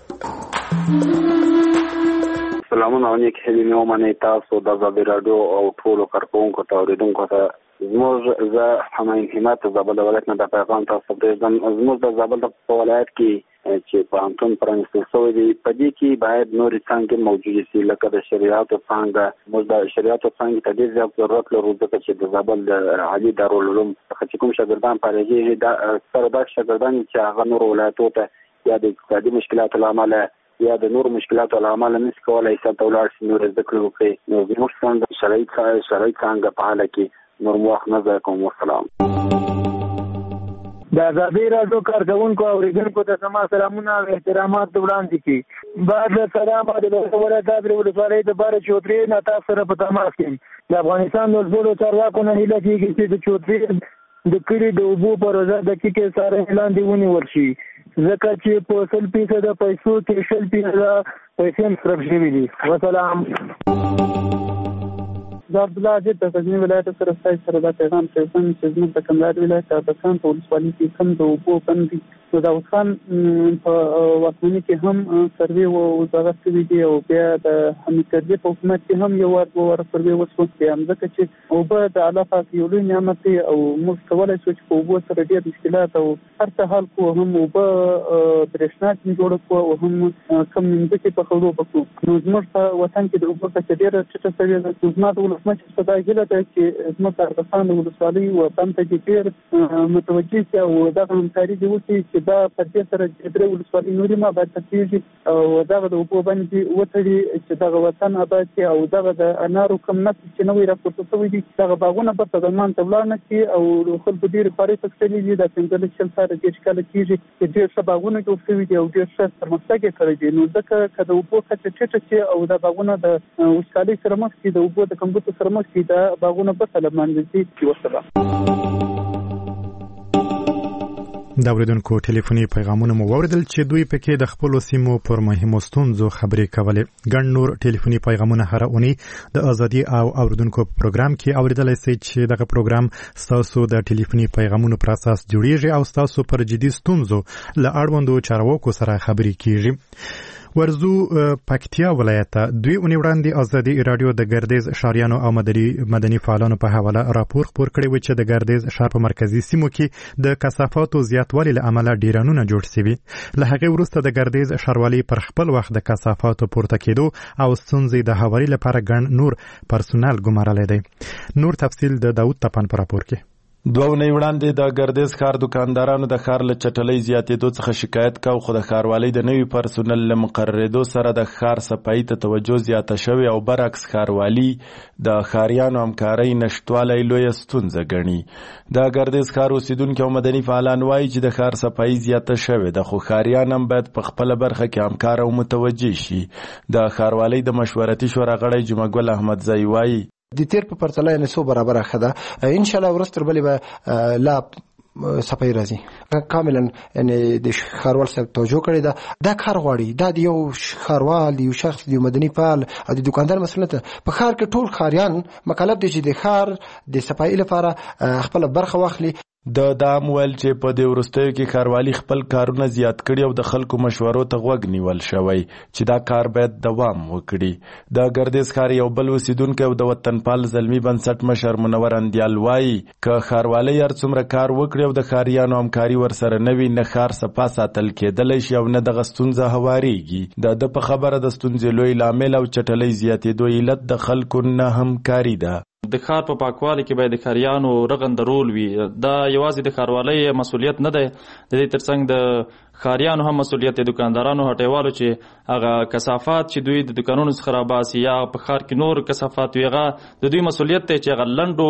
[SPEAKER 15] سلامونه او نیک هیلې مې ومنئ تاسو د ازادي راډیو او ټولو کارکوونکو ته اورېدونکو ته زموږ زه همایون همت د زابل ولایت نه د پیغام تاسو پرېږدم. زموږ د زابل په ولایت کې چې پوهنتون پرانیستل شوی دی، په دې کې باید نورې څانګې موجودې سي، لکه د شریعتو څانګه. موږ د شریعتو څانګې ته ډېر زیات ضرورت لرو، ځکه چې د زابل د عالي دارالعلوم څخه چې کوم شاګردان فارغېږي دا اکثره داسې شاګردان چې هغه نورو ولایتو ته یا د اقتصادي مشکلاتو له امله یا د نورو مشکلاتو له امله نشي کولی چې هلته ولاړ شي نورې زده کړې وکړي. نو زموږ څانګه شرایط شرایط څانګه په حاله کې نور مو وخت نه ضایع کوم. والسلام.
[SPEAKER 6] د ازادي راډیو کارکونکو او اوریدونکو ته زما سلامونه او احترامات وړاندې کړي. بعد سلام د ولایت د ولسوالۍ د بار چوتري نه تاسو سره په تماس یم. د افغانستان د زړو چارواکو نه هیله کېږي چې د چوتري د کلي د اوبو په روزه دقیقې سره لاندې ونیول شي، ځکه چې په سل فیصده پیسو کې شل فیصده پیسې مصرف شوي دي. وسلام.
[SPEAKER 16] د عبدالله عجیب د غزني ولایت سره ستاسو سره دا پیغام پرېږدم چې زموږ د کندهار ولایت د اربکان په ولسوالۍ کې کم د اوبو بند دي. نو د داود خان په واکمنۍ کې هم سروې وزارت شوي دي او بیا د حمید کرزي په حکومت کې هم یو وار دوه واره سروې وشو. بیا ځکه چې اوبه د الله پاک یو لوی نعمت دی او موږ کولی شو چې په اوبو سره ډېر مشکلات او هر څه حل کړو، هم اوبه برېښنا ټینګ جوړه کړو او هم کم مځکې په خړو وکړو. نو زموږ په وطن کې د اوبو کچه ډېره ټیټه شوې ده. زما د ولسمشر په دا هیله ده چې زموږ د اربکان د ولسوالۍ وطن ته کې ډېر متوجه شي او دغه همکاري دې وکړي چې دا پر دې سره درې ولسوالۍ نورې ما باید تکېږي او دغه د اوبو باندې وتړي چې دغه وطن آباد شي او دغه د انارو کم نسل چې نوی راپورته شوی دي دغه باغونه به سازمان ته ولاړ نه شي او خلکو ډېرې خوارۍ پکښلي دي. دا پنځلس شل کاله دېرش کاله کېږي چې ډېر ښه باغونه جوړ شوي دي او ډېر ښه پرمختګ یې کړی دی. نو ځکه که د اوبو کچه ټیټه شي او دا باغونه د وچکالۍ سره مخ شي، د اوبو د کمبودو سره مخ شي، دا باغونه به له منځه ځي. وسلام.
[SPEAKER 2] د اوریدونکو ټلیفوني پیغامونه مو واوریدل چې دوی پکې د خپل سیمو پر مهمو ستونزو خبرې کولې. ګڼ نور ټلیفوني پیغامونه هر اونۍ د ازادي او اوریدونکو پروګرام کې اوریدلای شئ چې دغه پروګرام تاسو د ټلیفوني پیغامونو پر اساس جوړیږي او تاسو پر جدي ستونزو له اړوندو چارواکو سره خبرې کیږي. ورزو پکتیا ولایت دوی اونۍ وړاندې ازادي رادیو د ګردیز ښاریانو او مدني مدني فعالانو په حواله راپور خپور کړی و چې د ګردیز ښار په مرکزي سیمو کې د کثافاتو زیاتوالي له امله ډیرانونه جوړ شوي. له هغې وروسته د ګردیز ښاروالۍ پر خپل وخت د کثافاتو پورته کېدو او ستونزې د هواري لپاره ګڼ نور پرسونل ګمارلی دی. نور تفصیل د داود تپان په راپور کې.
[SPEAKER 17] دوه اونۍ وړاندې د ګردیز ښار دکاندارانو د ښار له چټلۍ زیاتېدو څخه شکایت کاو، خو د ښاروالۍ د نوي پرسونل له مقررېدو سره د ښار صفایي ته توجه زیاته شوې او برعکس ښاروالي د ښاریانو همکارۍ نشتوالی لویه ستونزه ګڼي. د ګردیز ښار اوسیدونکي او مدني فعالان وایي چې د ښار صفایي زیاته شوې ده، خو ښاریان هم باید په خپله برخه کې همکار او متوجه شي. د ښاروالۍ د مشورتي شورا غړی جمعګل احمدزی وایي
[SPEAKER 18] د تیر په پرتله یې څو برابر ښه ده. ان شاء الله ورستر بلې به لا صفای راځي کاملا یعنی د ښاروال صاحب توجه کړی ده. دا کار غواړي، دا د یو ښاروال د یو شخص د مدني فعال او د دکاندار مسله ته په ښار کې ټول ښاریان مکلف دي چې د ښار د صفایي لپاره خپل برخه واخلي.
[SPEAKER 17] د دام ویل چې په دې وروستیو کې ښاروالي خپل کارونه زیات کړي او د خلکو مشورو ته غوږ نیول شوی چې دا کار باید دوام وکړي. د ګردیز ښار یو بل اوسیدونکی او د وطنپال زلمي بنسټ مشر منور اندیال وایي که ښاروالۍ هر څومره کار وکړي او د ښاریانو همکاري ورسره نه وي، نه ښار صفا ساتل کېدلی شي او نه دغه ستونزه هوارېږي. د ده په خبره د ستونزې لوی لامل او چټلۍ زیاتېدو علت د خلکو نه همکاري ده.
[SPEAKER 19] د ښار په پاکوالي کې باید د ښاریانو رغنده رول وي. دا یوازې د ښاروالۍ مسؤلیت نه دی، د دې ترڅنګ د ښاریانو هم مسؤلیت دی، دکاندارانو هټیوالو چې هغه کثافات چې دوی د دکانونو څخه راباسي یا په ښار کې نور کثافات وي، هغه د دوی مسؤلیت دی چې هغه لنډو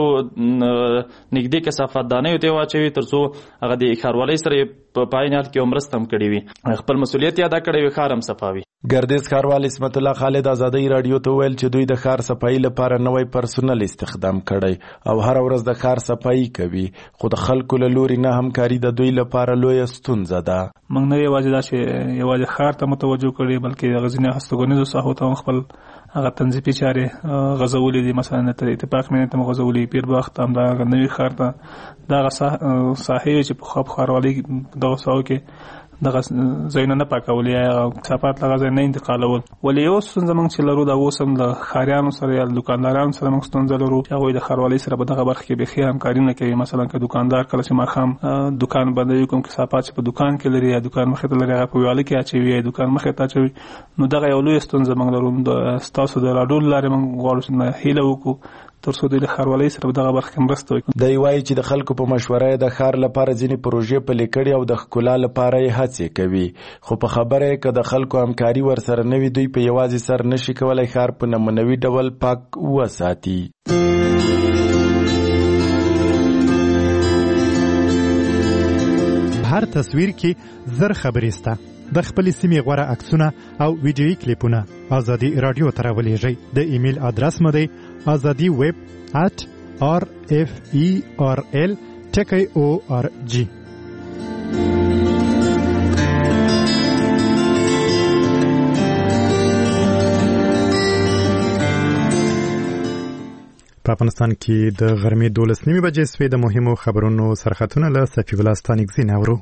[SPEAKER 19] نږدې کثافات دانیو ته واچوي تر څو هغه د ښاروالۍ سره په عین حال کې مرسته هم کړې وي، خپل مسؤلیت یې ادا کړی وي، ښار هم صفا وي.
[SPEAKER 17] ګردیز ښاروال اسمت الله خالد ازادي رادیو ته ویل چې دوی د ښار صفایي لپاره نوی پرسونل استخدام کړی او هر ورځ د ښار صفایي کوي، خو د خلکو له لوري نه همکاري د دوی لپاره لویه ستونزه ده.
[SPEAKER 16] موږ نه یوازې دا چې یوازې ښار ته متوجه کړي بلکې د غزني هستوګنیزو ساحو ته خپل هغه تنظیفي چارې غځولې دي. مثلا د اتفاق مینه ته غځولې، پیربخت هم دا نوي ښار ته دغه ساحې چې په خپ ښاروالۍ دغه ساحو کې
[SPEAKER 20] دغه ځایونه نه پاکول یا کثافات دغه ځای نه انتقالول. ولې یو ستونزه موږ چې لرو دا اوس هم د ښاریانو سره یا دکاندارانو سره موږ ستونزه لرو چې هغوی د ښاروالۍ سره په دغه برخه کې بیخي همکاري نه کوي. مثلا که دکاندار کله چې ماښام دکان بندوي کوم کثافات چې په دکان کې لري یا دکان مخې ته لري هغه په ویاله کې اچوي یا دکان مخې ته اچوي، نو دغه یو لویه ستونزه موږ لرو. د ستاسو د راډیو له لارې موږ غواړو چې هیله وکړو تر څو د ښاروالۍ سره په دغه برخه کې مرسته وکړي.
[SPEAKER 17] دی وایي چې د خلکو په مشوره د ښار لپاره ځینې پروژې پلي کړي او د ښکلا لپاره یې هڅې کوي، خو په خبره یې که د خلکو همکاري ورسره نه وي دوی په یوازې سر نشي کولی ښار په نمونوي ډول پاک وساتي.
[SPEAKER 2] هر تصویر کې زر خبرې سته. د خپلې سیمې غوره عکسونه او ویډیویي کلیپونه ازادي راډیو ته راولېږئ. د ایمیل ادرس مو دی ازادي ویب ات آر اف ای آر ال ټکی او آر جی. په افغانستان کې د غرمې دولس نیمې بجې سوې. د مهمو خبرونو سرخطونه له صفي الله ستانکزي نورو.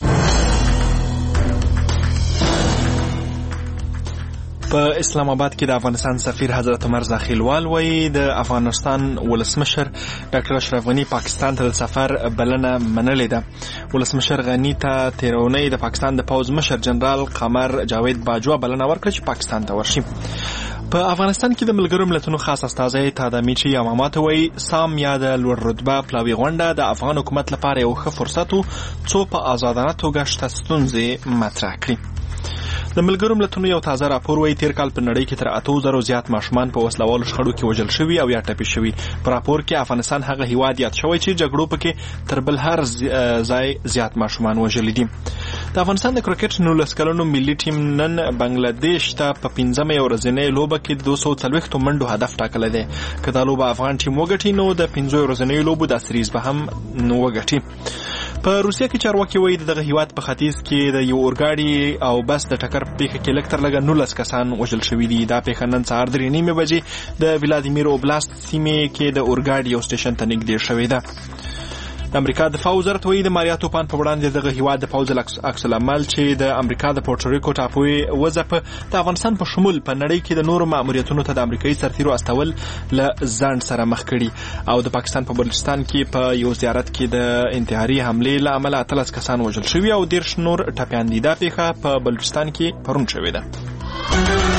[SPEAKER 3] په اسلام آباد کې د افغانستان سفیر حضرت عمر زاخیلوال وایي د افغانستان ولسمشر ډاکټر اشرف غنی پاکستان ته د سفر بلنه منلې ده. ولسمشر غنی ته تیر اونۍ د پاکستان د پوځ مشر جنرال قمر جاوید باجوا بلنه ورکړه چې پاکستان ته ورشي. په افغانستان کې د ملګرو ملتونو خاص استازی تادامیچی یامامات وایي سام یا د لوړ رتبه پلاوي غونډه د افغان حکومت لپاره یو ښه فرصت و څو په آزادانه توګه شته ستونزې مطرح کړي. د ملګرو ملتونو یو تازه راپور وایي تیر کال په نړۍ کې تر اتو زرو زیات ماشومان په وسلوالو شخړو کې وژل شوي او یا ټپي شوي. په راپور کې افغانستان هغه هیواد یاد شوی چې جګړو پکې تر بل هر ځای زیات ماشومان وژلي دي. د افغانستان د کرکټ نولس کلنو ملي ټیم نن بنگلاديش ته په پنځمه ورځنۍ لوبه کې دوه سوه څلوېښت منډو هدف ټاکلی دی. که دا لوبه افغان ټیم وګټي نو د پنځو ورځنیو لوبو دا سریز به هم وګټي. په روسیه کې چارواکي وایي دغه هیواد په ختیځ کې د یو اورګاډي او بس د ټکر په پیښه کې لږ تر لږه نولس کسان وژل شوي دي. دا پیښه نن سهار درې نیمې بجې د ولادیمیر اوبلاست سیمې کې د اورګاډي یو سټیشن ته نږدې شوې ده. د امریکا دفاع وزارت وایي د ماریا توپان په وړاندې دغه هیواد د پوځ عکس العمل چې د امریکا د پورټوریکو ټاپوي وځپه د افغانستان په شمول په نړۍ کې د نورو ماموریتونو ته د امریکایي سرتیرو استول له ځنډ سره مخ کړي. او د پاکستان په بلوچستان کې په یو زیارت کې د انتحاري حملې له امله اتلس کسان وژل شوي او دېرش نور ټپیان دي. دا پیښه په بلوچستان کې پرون شوې ده.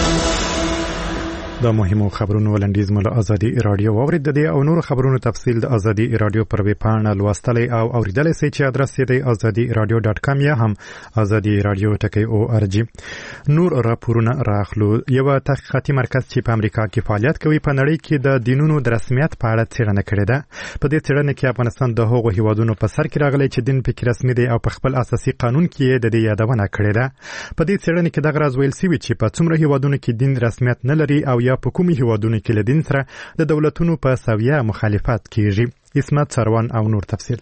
[SPEAKER 2] د مهمو خبرونو ولنډیز مو له ازادي راډیو واورید. د دې او نورو خبرونو تفصیل د ازادي راډیو پر ویب پاڼه لوستلی او اوریدلی سئ چې ادرس یې دی ازادي راډیو ډاټ کام یا هم ازادي راډیو ټکی او ار جی. نور راپورونه راخلو. یو تحقیقاتي مرکز چې په امریکا کې فعالیت کوي په نړۍ کې د دینونو د رسمیت په اړه څېړنه کړې ده. په دې څېړنه کې افغانستان د هغو هیوادونو په سر کې راغلی چې دین پکې رسمي دی او په خپل اساسي قانون کې یې د دې یادونه کړې ده. په دې څېړنه کې دغه راز ویل سوي چې په څومره هیوادونو کې دین رسمیت نه لري او یا په کومو هیوادونو کې له دین سره د دولتونو په سویه مخالفت کیږي. اسمت سروان او نور تفصیل.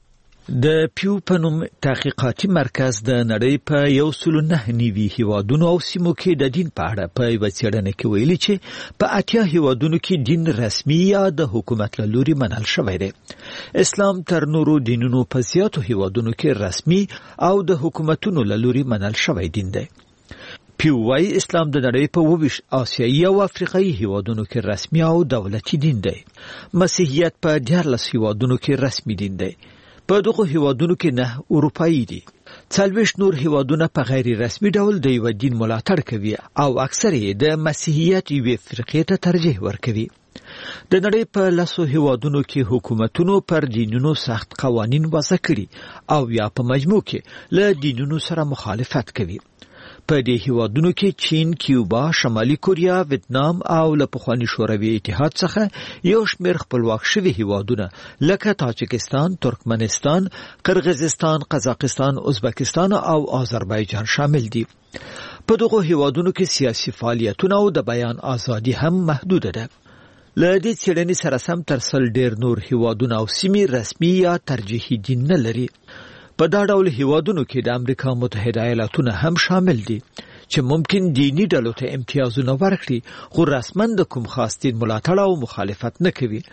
[SPEAKER 11] د پیو په نوم تحقیقاتي مرکز د نړۍ په یو سلو نه نیوي هیوادونو او سیمو کې د دین په اړه په یوه څېړنه کې ویلي چې په اتیا هیوادونو کې دین رسمي یا د حکومت له لوري منل شوی دی. اسلام تر نورو دینونو په زیاتو هیوادونو کې رسمي او د حکومتونو له لوري منل شوی دین دی. پیو وايي اسلام د نړۍ په اووه ویشت آسیایي او افریقایي هیوادونو کې رسمي او دولتي دین دی. مسیحیت په دیارلس هیوادونو کې رسمي دین دی. په دغه هیوادونو کې نه اروپایي دي. څلوېښت نور هیوادونه په غیر رسمي ډول د یو دین ملاتړ کوي او اکثر یې د مسیحیت یوې فرقې ته ترجیح ورکوي. د نړۍ په لسو هیوادونو کې حکومتونو پر دینونو سخت قوانین وضع کړي او یا په مجموع کې له دینونو سره مخالفت کوي. په دې هیوادونو کې چین، کیوبا، شمالي کوریا، ویتنام او له پخواني شوروي اتحاد څخه یو شمېر خپلواک شوي هیوادونه لکه تاجکستان، ترکمنستان، قرغیزستان، قزاقستان، ازبکستان او آذربایجان شامل دي. په دغه هیوادونو کې سیاسي فعالیتونه او د بیان ازادي هم محدوده ده. له دې څېړنې سره سم تر سل ډېر نور هیوادونه او سیمې رسمي یا ترجیحي دین نه لري. په دا ډول هیوادونو کې د امریکا متحده ایالاتونه هم شامل دي چې ممکن دینی ډلو ته امتیازونه ورکړي خو رسماً د کوم خاص دین ملاتړ او مخالفت نه کوي.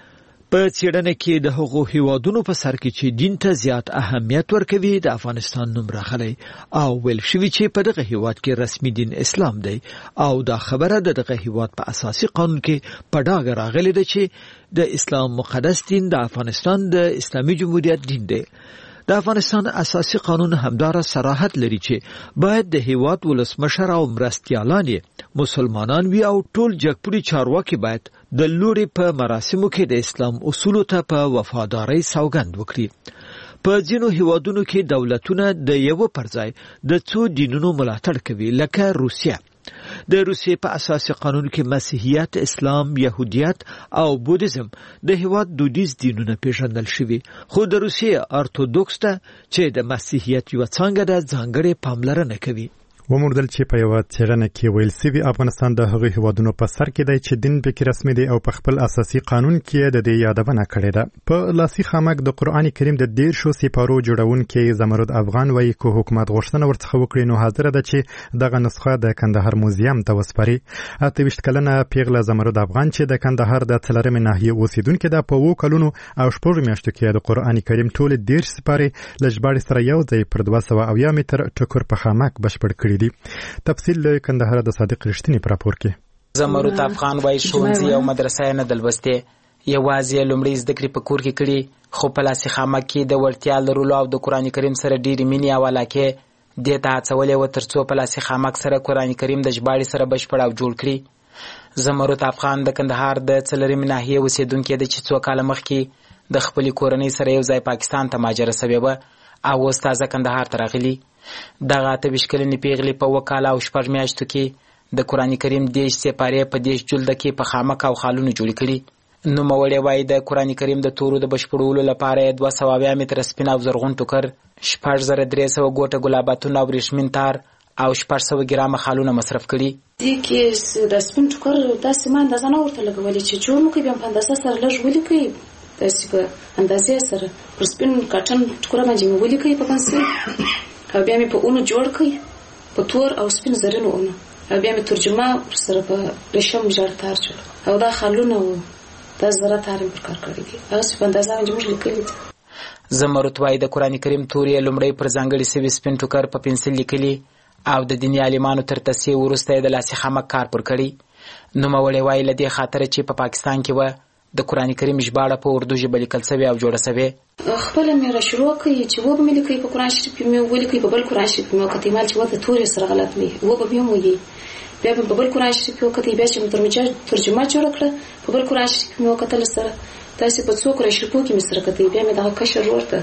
[SPEAKER 21] په څېړنه کې د هغو هیوادونو په سر کې چې دین ته زیات اهمیت ورکوي د افغانستان نوم راغلی او ویل شوي چې په دغه هیواد کې رسمي دین اسلام دی او دا خبره د دغه هیواد په اساسي قانون کې په ډاګه راغلې ده چې د اسلام مقدس دین د افغانستان د اسلامي جمهوریت دین دی. د افغانستان اساسي قانون همدارا صراحت لري چې باید د هیواد ولسمشر او مرستیالان مسلمانان وي او ټول جګپوړي چارواکي باید د لوري په مراسمو کې د اسلام اصولو ته په وفادارۍ سوګند وکړي. په ځینو هیوادونو کې دولتونه د یو پر ځای د څو دینونو ملاتړ کوي لکه روسیه. د روسیې په اساسي قانون کې مسیحیت، اسلام، يهودیت او بودیزم د هیواد دودیز دینونه پیژندل شوي، خو د روسیې ارتودوکس ته چې د مسیحیت یو څنګه د ځانګړې پاملرنه کوي.
[SPEAKER 2] وموندل چې په یو څېړنه کې ویل سوي افغانستان د هغو هیوادونو په سر کې دی چې دین پکې رسمي دی او په خپل اساسي قانون کې د دې یادونه کړې ده. په لاسي خامک د قرآن کریم د دیرشو سپارو جوړونکي زمرد افغان وایي که حکومت غوښتنه ورڅخه وکړي نو حاضره ده چې دغه نسخه د کندهار موزیم ته وسپاري. اته ویشت کلنه پیغله زمرد افغان چې د کندهار د څلورمې ناحیې اوسیدونکې ده په اوو کلونو او شپږو میاشتو کې د قرآن کریم ټولې دیرش سپارې له ژباړې سره یو ځای پر دوه سوه اویا متر ټکر په خامک بشپړ کړي دي. تفصیل له کندهار د صادق رښتینی په راپور کې.
[SPEAKER 22] زمرد افغان وایي ښوونځي او مدرسې نه د لوستې یوازې لومړی زده کړې په کور کې کړي، خو په لاسي خامک کې د وړتیا لرلو او د قرآن کریم سره ډېرې مینې او علاقې دې ته هڅولې وه تر څو په لاسي خامک سره قرآن کریم د ژباړې سره بشپړ او جوړ کړي. زمرد افغان د کندهار د څلورمې ناحیې اوسېدونکې ده چې څو کاله مخکې د خپلې کورنۍ سره یو ځای پاکستان ته مهاجره سوې وه او اوس تازه کندهار ته راغلي. دغه اته ویشت کلنې پیغلې په اووه کاله او شپږ میاشتو کې د قرآن کریم دیش سپارې په دیش جلده کې په خامک او خالونو جوړې کړي. نوموړې وایي د قرآن کریم د تورو د بشپړولو لپاره یې دوه سوه اویا متره سپین او زرغون ټوکر، شپږ زره درې سوه ګوټه ګلاباتونه او وریښمین تار او شپږ سوه ګرامه خالونه مصرف کړي.
[SPEAKER 23] دې کې د سپین ټوکر داسې ما اندازه نه ورته لګولې چې جوړ مو کوي، بیا په اندازه سره لږ ولیکئ، داسې په اندازې سره پر سپین کاټن ټوکره باندې مې ولیکئ په پنسل، او بیا مې په اونو جوړ کړئ په تور او سپین زرینو اونو، او بیا مې ترجمه ورسره په ریشم ژړ تار جوړ او دا خالونه و دا زره تار مې پر کار کړی دي، هغسې په اندازه باندې موږ لیکلي دي.
[SPEAKER 22] زمرد وایي د قرآن کریم تورې لومړی پر ځانګړي سوي سپین ټوکر په پنسل لیکلي او د دیني عالمانو تر تصحیح وروسته یې د لاسي خامک کار پر کړی. نوموړی وایي له دې خاطره چې په پاکستان کې وه د قرآن کریم ژباړه په اردو ژبه لیکل سوې او جوړه سوې.
[SPEAKER 23] خپله مې را شروع کړئ چې وبه مې لیکئ په قرآن شریف مې ولیکئ، په بل قرآن شریف مې وکتئ مال چې وه د تورې سره غلط وي وبه مې هم ویي، بیا مې په بل قرآن شریف وکتئ، بیا چې مې ترجمه جوړه کړه په بل قرآن شریف مې وکتل سره، داسې په څو قرآن شریفو کې مې سره کتئ. بیا مې دغه کشر ورور ته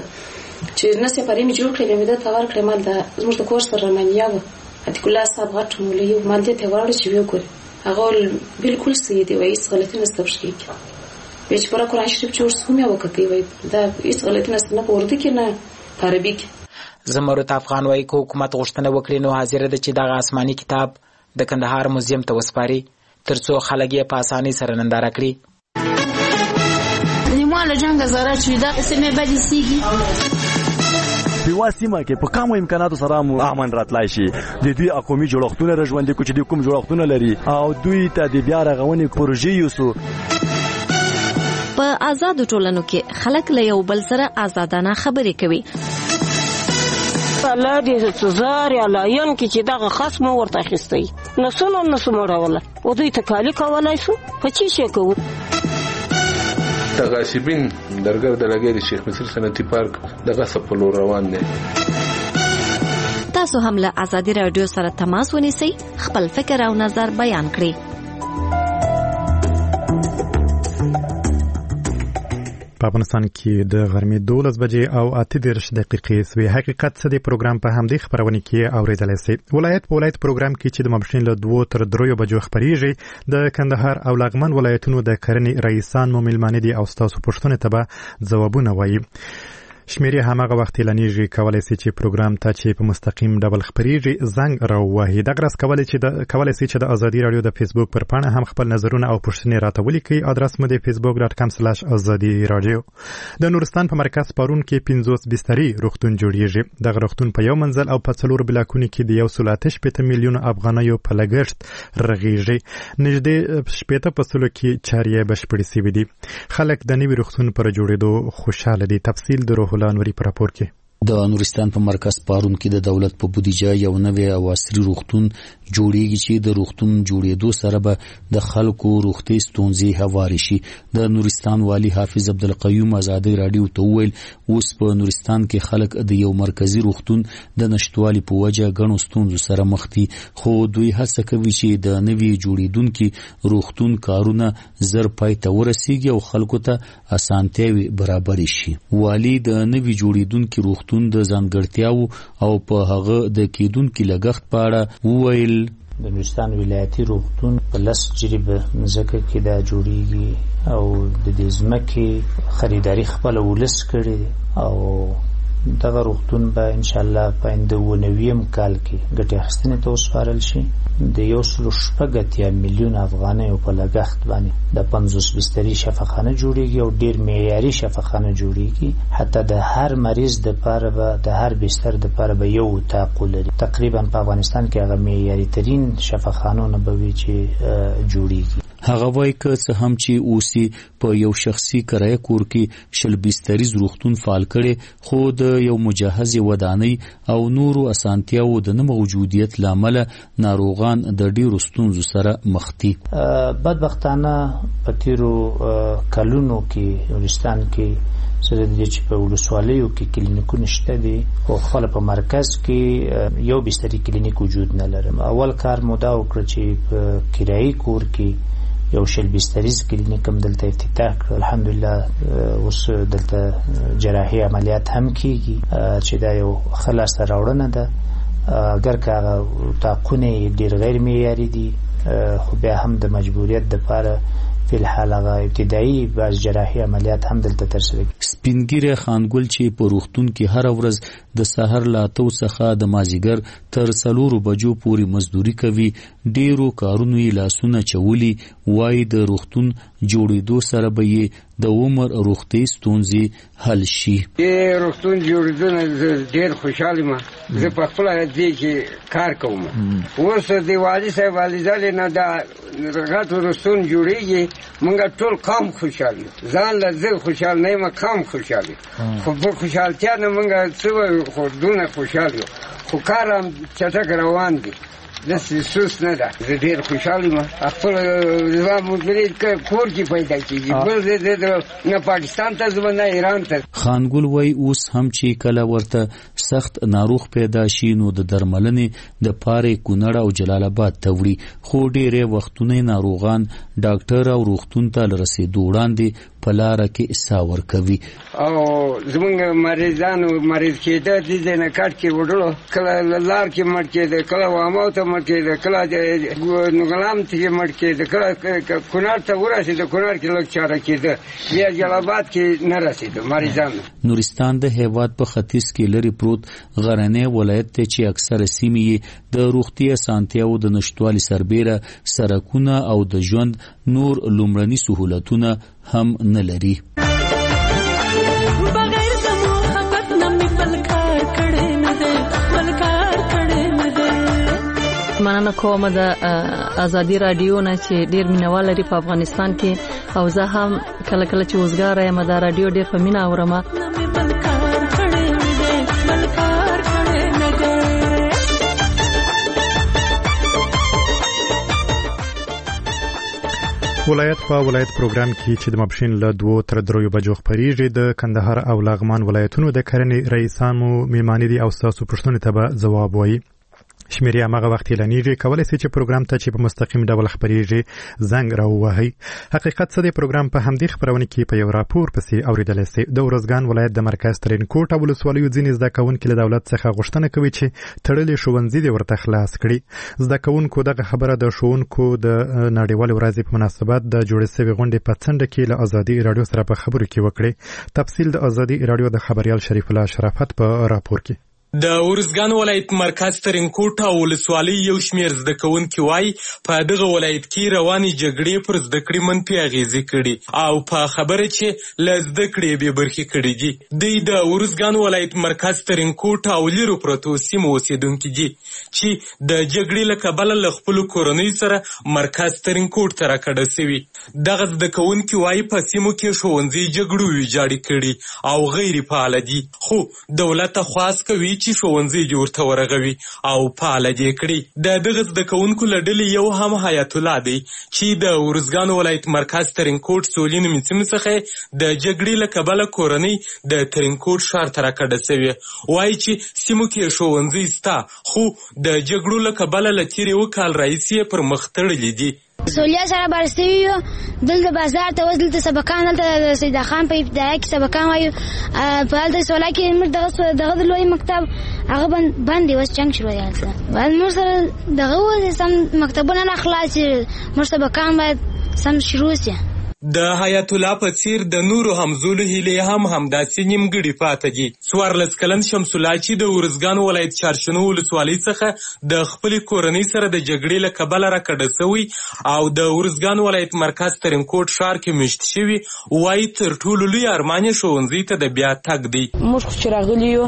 [SPEAKER 23] چې نه سپارې مې جوړ کړې بیا مې ده ته ورکړې، مال د زموږ د کور سره رحمانیه وه عتیق الله صاحب غټ مولوي و، مال دې ته یې وراوړه چې ویې ګورې هغه بالکل صحیح دی، وایي هېڅ غلطي نشته پکې کېږي. بیا چې پوره قرآن شریف جوړ سو مې وکتئ، وایي دا هېڅ غلطي نشته نه په اردو کې نه په عربي کې.
[SPEAKER 22] زمرد افغان وایي که حکومت غوښتنه وکړي نو حاضره ده چې دغه آسماني کتاب د کندهار موزیم ته وسپاري تر څو خلک یې په اسانۍ سره ننداره کړي.
[SPEAKER 24] نیمه له جنګه زاره چې دا سیمې بدې سیږي
[SPEAKER 25] په یوه سیمه کې په کمو امکاناتو سره مو امن راتلای شي. د دوی قومي جوړښتونه را ژوندي کړو چې دوی کوم جوړښتونه لري او دوی ته د بیا رغونې پروژې یوسو.
[SPEAKER 9] په آزادو ټولنو کې خلک له یو بل سره آزادانه خبرې کوي.
[SPEAKER 26] الله دې سزار یا لاین کې چې دغه خصم ورته اخیستی نسونه نسو مړوله او دوی تکالی کولای شو په چی شي کوو.
[SPEAKER 27] تغاسبین درګر د لګي د شیخ مصر صنعتي پارک دغه سپلو روان دي.
[SPEAKER 9] تاسو هم له ازادي رادیو سره تماس ونیسئ، خپل فکر او نظر بیان کړئ.
[SPEAKER 2] په افغانستان کې د غرمې دولس بجې او اته دېرش دقیقې سوې. حقیقت څه دی پروګرام په همدې خپرونې کې اورېدلی سئ. ولایت په ولایت پروګرام کې چې د ماپښین له دوو تر دریو بجو خپرېږي، د کندهار او لغمان ولایتونو د کرنې رئیسان مو میلمانه دي او ستاسو پوښتنې ته به ځوابونه وایي. شمیرې هماغه وخت اعلانېږي کولای شي چې پروګرام ته چې په مستقیم ډول خپرېږي زنګ راووهي. دغه راز کولای چې د کولای شي چې د ازادي رادیو د فیسبوک پر پاڼه هم خپل نظرونه او پوښتنې راته ولیکي. ادرس مو د فیسبوک ډاټ کام سلاش ازادي رادیو. د نورستان په مرکز پارون کې پنځوس بستري روغتون جوړیږي. دغه روغتون په یو منزل او په څلور بلاکونو کې د یو سل اته شپېته میلیونو افغانیو په لګښت رغیږي. نږدې شپېته فصلو کې چارې بشپړې شوې دي. خلک د نوي روغتون پر جوړېدو خوشاله دي. تفصیل د روح الله انوري په راپور کې.
[SPEAKER 4] د نورستان په مرکز پارون کې د دولت په بودیجه یو نوی او عصري روغتون جوړیږي چې د روغتون جوړېدو سره به د خلکو روغتي ستونزې هواري شي. د نورستان والی حافظ عبدالقیوم ازادي رادیو ته وویل اوس په نورستان کې خلک د یو مرکزی روغتون د نشټوالي په وجه غنو ستونزو سره مخ دي، خو دوی هڅه کوي چې د نوي جوړیدونکو روغتون کارونه زر پای ته ورسیږي او خلکو ته اسانتیاوي برابر شي. والی د نوي جوړیدونکو روغتون د ځانګړتیاو او په هغه د کېدونکو لګښت په اړه وویل.
[SPEAKER 5] د نورستان ولایتي روغتون په لس جریبه ځکه کې دا جوړیږي او د دې ځمکې خریداري خپل ولس کړي او دغه روغتون به ان شاء الله په آینده ونویم کال کې ګټه اخیستنې ته وسپارل شي. د یو سل شپږ اتیا میلیون افغانیو په لګښت باندې د پنځوس بستري شفاخانه جوړیږي او ډیر معیاري شفاخانه جوړیږي. حتی د هر مریض د لپاره به د هر بستر د لپاره به یو اتاق لري. تقریبا په افغانستان کې هغه معیاري ترين شفاخانونه به وي چې جوړیږي.
[SPEAKER 4] هغه وایي که څه هم چې اوسې په یو شخصي کرایه کور کې شل بستریز روغتون فعال کړي، خو د یو مجهز ودانۍ او نورو اسانتیاو د نه موجودیت لامل ناروغان د ډیرو ستونزو سره مخ دي.
[SPEAKER 5] بدبختانه په تیرو کلونو کې نورستان کې سره د چې په ولسوالیو کې کلینیکونه شته دي او خپل په مرکز کې یو بستري کلینیک وجود نه لري. اول کار مو دا وکړ چې په کرایي کور کې یو شل بستریز کلینیک هم دلته افتتاح کړ. الحمدلله اوس دلته جراحي عملیات هم کیږي چې دا یو خلاص راوړنه ده. اگر که هغه تاقونه ډیر غیر معیاري دي خو بیا هم د مجبوریت د لپاره فی الحال هغه ابتدایي بعض جراحي عملیات هم دلته ترسره کیږي.
[SPEAKER 4] سپینګیره خانګل چې په روغتون کې هر ورځ د سحر لا تو څخه د مازیګر تر څلورو بجو پورې مزدوري کوي، ډیرو کارونو یې لاسونه چولي. وای د روغتون جوړېدو سره به یې د عمر روغتي ستونزې حل شي.
[SPEAKER 7] د روغتون جوړېدو ډیر خوشاله ما زه په خپل ځای کې کار کوم. اوس د والی صاحب والیزاله نه دا رغاتو روغتون جوړیږي مونږ ټول قوم خوشاله ځان له زه خوشاله نه ما قوم خوشاله خو په خوشالتیا نه مونږ څه خو دونه خوشاله خو کارم چټک روان دي. د سوس نه ده. زه ډیر خوشاله یم. خپل زما مدیریت کور کې پیدا کیږي. بل د نه پاکستان ته ځم نه ایران ته.
[SPEAKER 4] خانګل وای اوس هم چې کله ورته سخت ناروغ پیدا شي نو د درملنې د پاره کونړ او جلال آباد ته وړي، خو ډیره وختونه ناروغان ډاکټر او روغتون ته رسیدو وړاندې په لاره کې اساور کوي.
[SPEAKER 7] او زمونږ مریضانو مریض کېده د دې نه کټ کې وډلو کله لار کې مړ کېده کله وامو ته مړ کېده کله نوګلام ته مړ کېده کله کونړ ته ورسېده کونړ کې لږ چاره کېده بیا جلال آباد کې نه رسېده مریضانو.
[SPEAKER 4] نورستان د هیواد په ختیځ کې لري پروت غرنی ولایت ته چې اکثر سیمې د روغتي اسانتیاو د نشټوالي سربېره سرکونه او د ژوند نور لومړني سہولتونه هم نه لري.
[SPEAKER 8] مننه کوم د ازادي رادیو نه چې ډیر مینوال لري په افغانستان کې او زه هم کله کله چې وزګار یم د رادیو ډیر په مینا اورم.
[SPEAKER 2] ولایت په ولایت پروګرام کې چې د مبشین له دوه تر دریو بجو خبريږي د کندهار او لغمان ولایتونو د کرنې رئیسانو میمانی دي او تاسو پښتون ته به جواب وایي. شمیرې هغه وخت اعلانېږي کولای شي چې پروګرام ته چې په مستقیم ډول خبرېږي زنګ راووهي. حقیقت څه دی پروګرام په همدې خبرونه کې په یو راپور پسې اورېدلی سي. د ارزګان ولایت د مرکز ترینکوټ او ولسوالیو ځینې زده کوونکي له دولت څخه غوښتنه کوي چې تړلې ښوونځي دې ورته خلاص کړي. زده کوونکو دغه خبره د ښوونکو د نړیوالې ورځې په مناسبت د جوړې شوې غونډې په څنډه کې له ازادي راډیو سره په خبرو کې وکړي. تفصیل د ازادي راډیو د خبريال شریف الله شرافت په راپور کې.
[SPEAKER 1] د ارزګان ولایت مرکز ترینکوټ او ولسوالۍ یو شمېر زده کوونکي وایي په دغه ولایت کې روانې جګړې پر زده کړې منفي اغېزې کړي او په خبره چې له زده کړې بې برخې کړي دي. دوی د ارزګان ولایت مرکز ترینکوټ او لیرو پرتو سیمو اوسېدونکي دي چې د جګړې له کبله له خپلو کورنیو سره مرکز ترینکوټ ته راکډه سوي. دغه زده کوونکي وایي په سیمو کې ښوونځي جګړو ویجاړې کړي او غیر فعاله دي، خو دولت خواست کوي چې ښوونځي دې ورته ورغوي او فعاله دې کړي. د دغه زده کوونکو له ډلې یو هم حیات الله دی چې د ارزګان ولایت مرکز ترینکوټ سولې نومې سیمې څخه د جګړې له کبله کورنۍ د ترینکوټ ښار ته راکډه سوې. وایي چې سیمو کې ښوونځي سته، خو د جګړو له کبله له تېرې اوه کال راهیسې یې پر مخ تړلي دي.
[SPEAKER 6] سولیا سره بارستوي یو دلته بازار ته وځ دلته سبقان دلته د سیدا خان په ابتدایي کې سبقان وایو په هلته سولا کې موږ دغه دغه لوی مکتب هغه باندې اوس جنګ شروع دی. هلته باید موږ سره دغه وځي سم مکتبونه نه خلاص موږ سبقان باید سم شروع سي.
[SPEAKER 1] د حیات الله په څیر د نورو همزولو هیلې هم همداسې نیمګړې پاته دي. څوارلس کلن شمس الله چې د ارزګان ولایت چارشنو ولسوالۍ څخه د خپلې کورنۍ سره د جګړې له کبله راکډه سوی او د ارزګان ولایت مرکز ترینکوټ ښار کې مېشت شوي، وایي تر ټولو لوی ارمان یې ښوونځي ته د بیا تګ دی.
[SPEAKER 10] موږ خو چې راغلي یو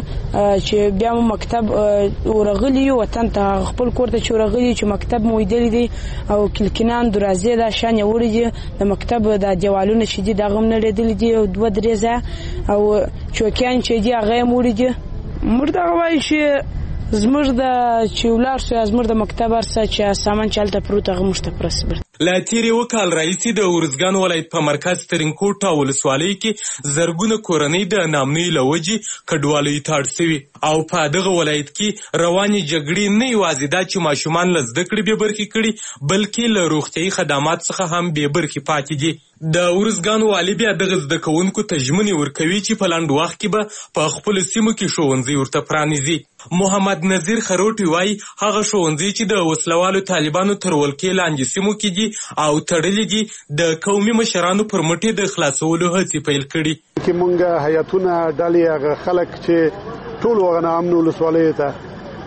[SPEAKER 10] چې بیا مو مکتب ورغلي یو وطن ته خپل کور ته چې ورغلي چې مکتب مو لیدلی دی او کلکینان درازې دا شان یې وړي دي د مکتب د دیوالونه چې دي دغه هم نه لیدلي دي او دوه درې ځایه او چوکیان چې دي هغه یې هم وړي دي. موږ دغه وایو چې زموږ د چې ولاړ سو زموږ د مکتب هر څه چې سامان چې هلته پروت هغه موږ ته پرسبر.
[SPEAKER 1] له تېرې اوه کال راهیسې د ارزګان ولایت په مرکز ترینکوټ او ولسوالۍ کې زرګونه کورنۍ د ناامنۍ له وجې کډوالیو ته اړ سوي او په دغه ولایت کې روانې جګړې نه یوازې دا چې ماشومان له زده کړې بې برخې کړي بلکې له روغتیایي خدمات څخه هم بې برخې پاتې دي. د ارزګان والي بیا دغه زده کوونکو ته ژمنې ورکوي چې په لنډ وخت کې به په خپلو سیمو کې ښوونځي ورته پرانیزي. محمد نذیر خروټي وایي هغه ښوونځي چې د وسلوالو طالبانو تر ولکې لاندې سیمو کې دي او تړلي دي د قومي مشرانو پر مټې د خلاصولو هڅې پیل کړي.
[SPEAKER 12] کې مونږ حیاتونه ډلې هغه خلک چې ټول هغه ناامنو ولسوالیو ته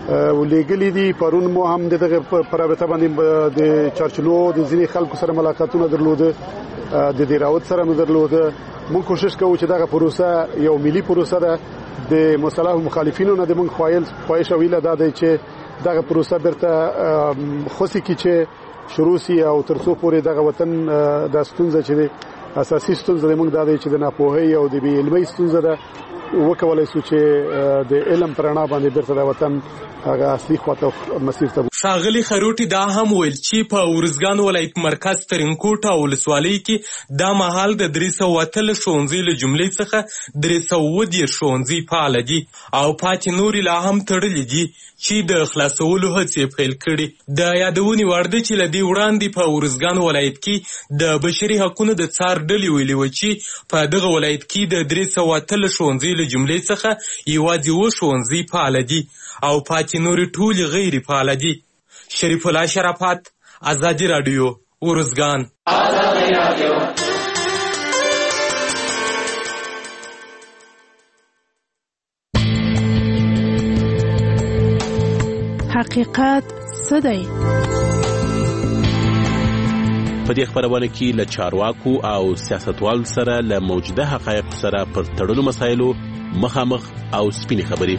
[SPEAKER 12] ولېږلي دي. پرون مو هم دغه په رابطه باندې د چارچلو د ځینې خلکو سره ملاقاتونه درلوده، د دې راوت سره مو درلوده. موږ کوشش کوو چې دغه پروسه یو ملي پروسه ده. د مصالح مخالفینو نه د موږ خوایل خوایش ویله دا دی چې دغه پروسه برته خوسي کی چې شروع سي او ترڅو پورې دغه وطن د ستونزې چې اساسي ستونزې موږ دا دی چې د ناپوهۍ او د بې علمۍ ستونزه ده وکولای شو چې د علم پرانا باندې برته د وطن هغه اصلي خواته مسیر ته.
[SPEAKER 1] ښاغلي خروټي دا هم ویل چې په ارزګان ولایت مرکز ترینکوټ او ولسوالۍ کې دا مهال د درې سوه اتلس ښوونځي له جملې څخه درې سوه اووه دېرش ښوونځي فعاله دي او پاتې نورې لا هم تړلي دي چې د خلاصولو هڅې پیل کړي. د یادونې وړ ده چې له دې وړاندې په ارزګان ولایت کې د بشري حقونو د څار ډلې ویلي وه چې په دغه ولایت کې د درې سوه اتلس ښوونځي له جملې څخه یوازې اووه ښوونځي فعاله دي او پاتې نورې ټولې غیر فعاله دي. شریف الله شرافت، ازادي راډیو، ارزګان.
[SPEAKER 13] حقیقت څه دی؟
[SPEAKER 14] په دې خبرونه کې له چارواکو او سیاستوالو سره له موجوده حقایقو سره پر تړلو مسایلو مخامخ او سپینې خبرې.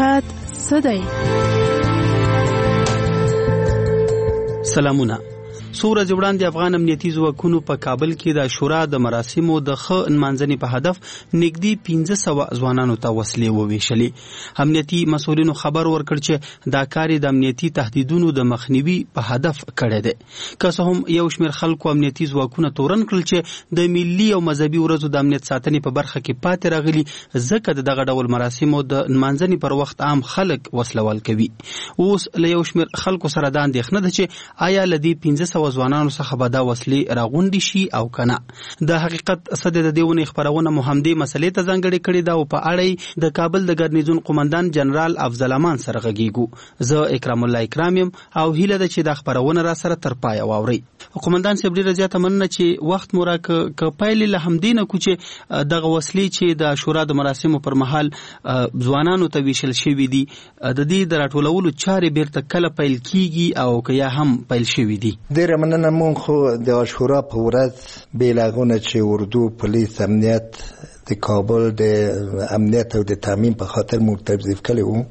[SPEAKER 13] حقیقت څه دی؟
[SPEAKER 15] سلامونه.
[SPEAKER 3] څو ورځې وړاندې افغان امنیتي ځواکونو په کابل کې د شورا د مراسمو د ښه نمانځنې په هدف نږدې پنځه سوه ځوانانو ته وسلې وویشلې. امنیتي مسؤلینو خبر ورکړ چې دا کار د امنیتي تهدیدونو د مخنیوي په هدف کړی دی. که څه هم یو شمېر خلکو امنیتي ځواکونه تورن کړل چې د ملي او مذهبي ورځو د امنیت ساتنې په برخه کې پاتې راغلي، ځکه د دغه ډول مراسمو د نمانځنې پر وخت عام خلک وسلوال کوي. اوس له یو شمېر خلکو سره دا اندېښنه ده چې آیا له دې پنځه سوه ځوانانو څخه به دا وسلې راغونډې شي او که نه. د حقیقت څه دی د دې ونې خپرونه مو همدې مسلې ته ځانګړې کړې ده او په اړه د کابل د ګرنیزون قمندان جنرال افضل امان سره غږیږو. زه اکرام الله اکرام یم او هیله ده چې دا خپرونه را سره تر پایه واورئ. قمندان صاحب ډېره زیاته مننه چې وخت مو راکړ. که پایلې له همدې نه کوو چې دغه وسلې چې د شورا د مراسمو پر مهال ځوانانو ته ویشل شوي دي، د دې د راټولولو چارې بیرته کله پیل کیږي او که یا هم پیل شوي دي؟
[SPEAKER 15] ډېره مننه. مونږ خو د عاشورا په ورځ بې له هغه نه چې اردو، پولیس، امنیت د کابل د امنیت او د تامین په خاطر مونږ توظیف کړی وو.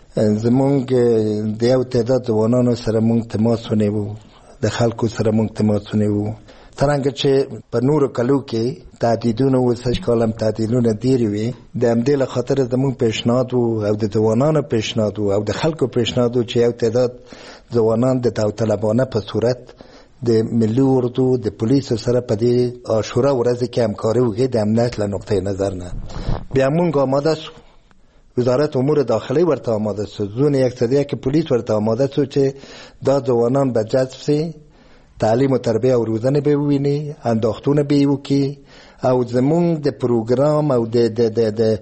[SPEAKER 15] زمونږ د یو تعداد ځوانانو سره مونږ تماس ونیو، د خلکو سره مونږ تماس ونیو. ترنګه چې په نورو کلو کې تعدیدونه و سږ کال هم تعدیدونه ډېرې وي، د همدې له خاطره زموږ پیشنهاد و او د ځوانانو پیشنهاد و او د خلکو پیشنهاد و چې یو تعداد ځوانان د داوطلبانه په صورت د ملي اردو د پولیسو سره په دې عاشورا ورځ کې همکاري وکړي د امنیت له نقطې نظر نه. بیا مونږ آماده شو، وزارت امور داخلی ورته آماده شو، زون یک صدیه که پولیس ورته آماده شو چې دا ځوانان به جذب شي، تعلیم و تربیه او روزنه به وویني، انداختونه به وکړي او زمونږ د پروګرام او د د د د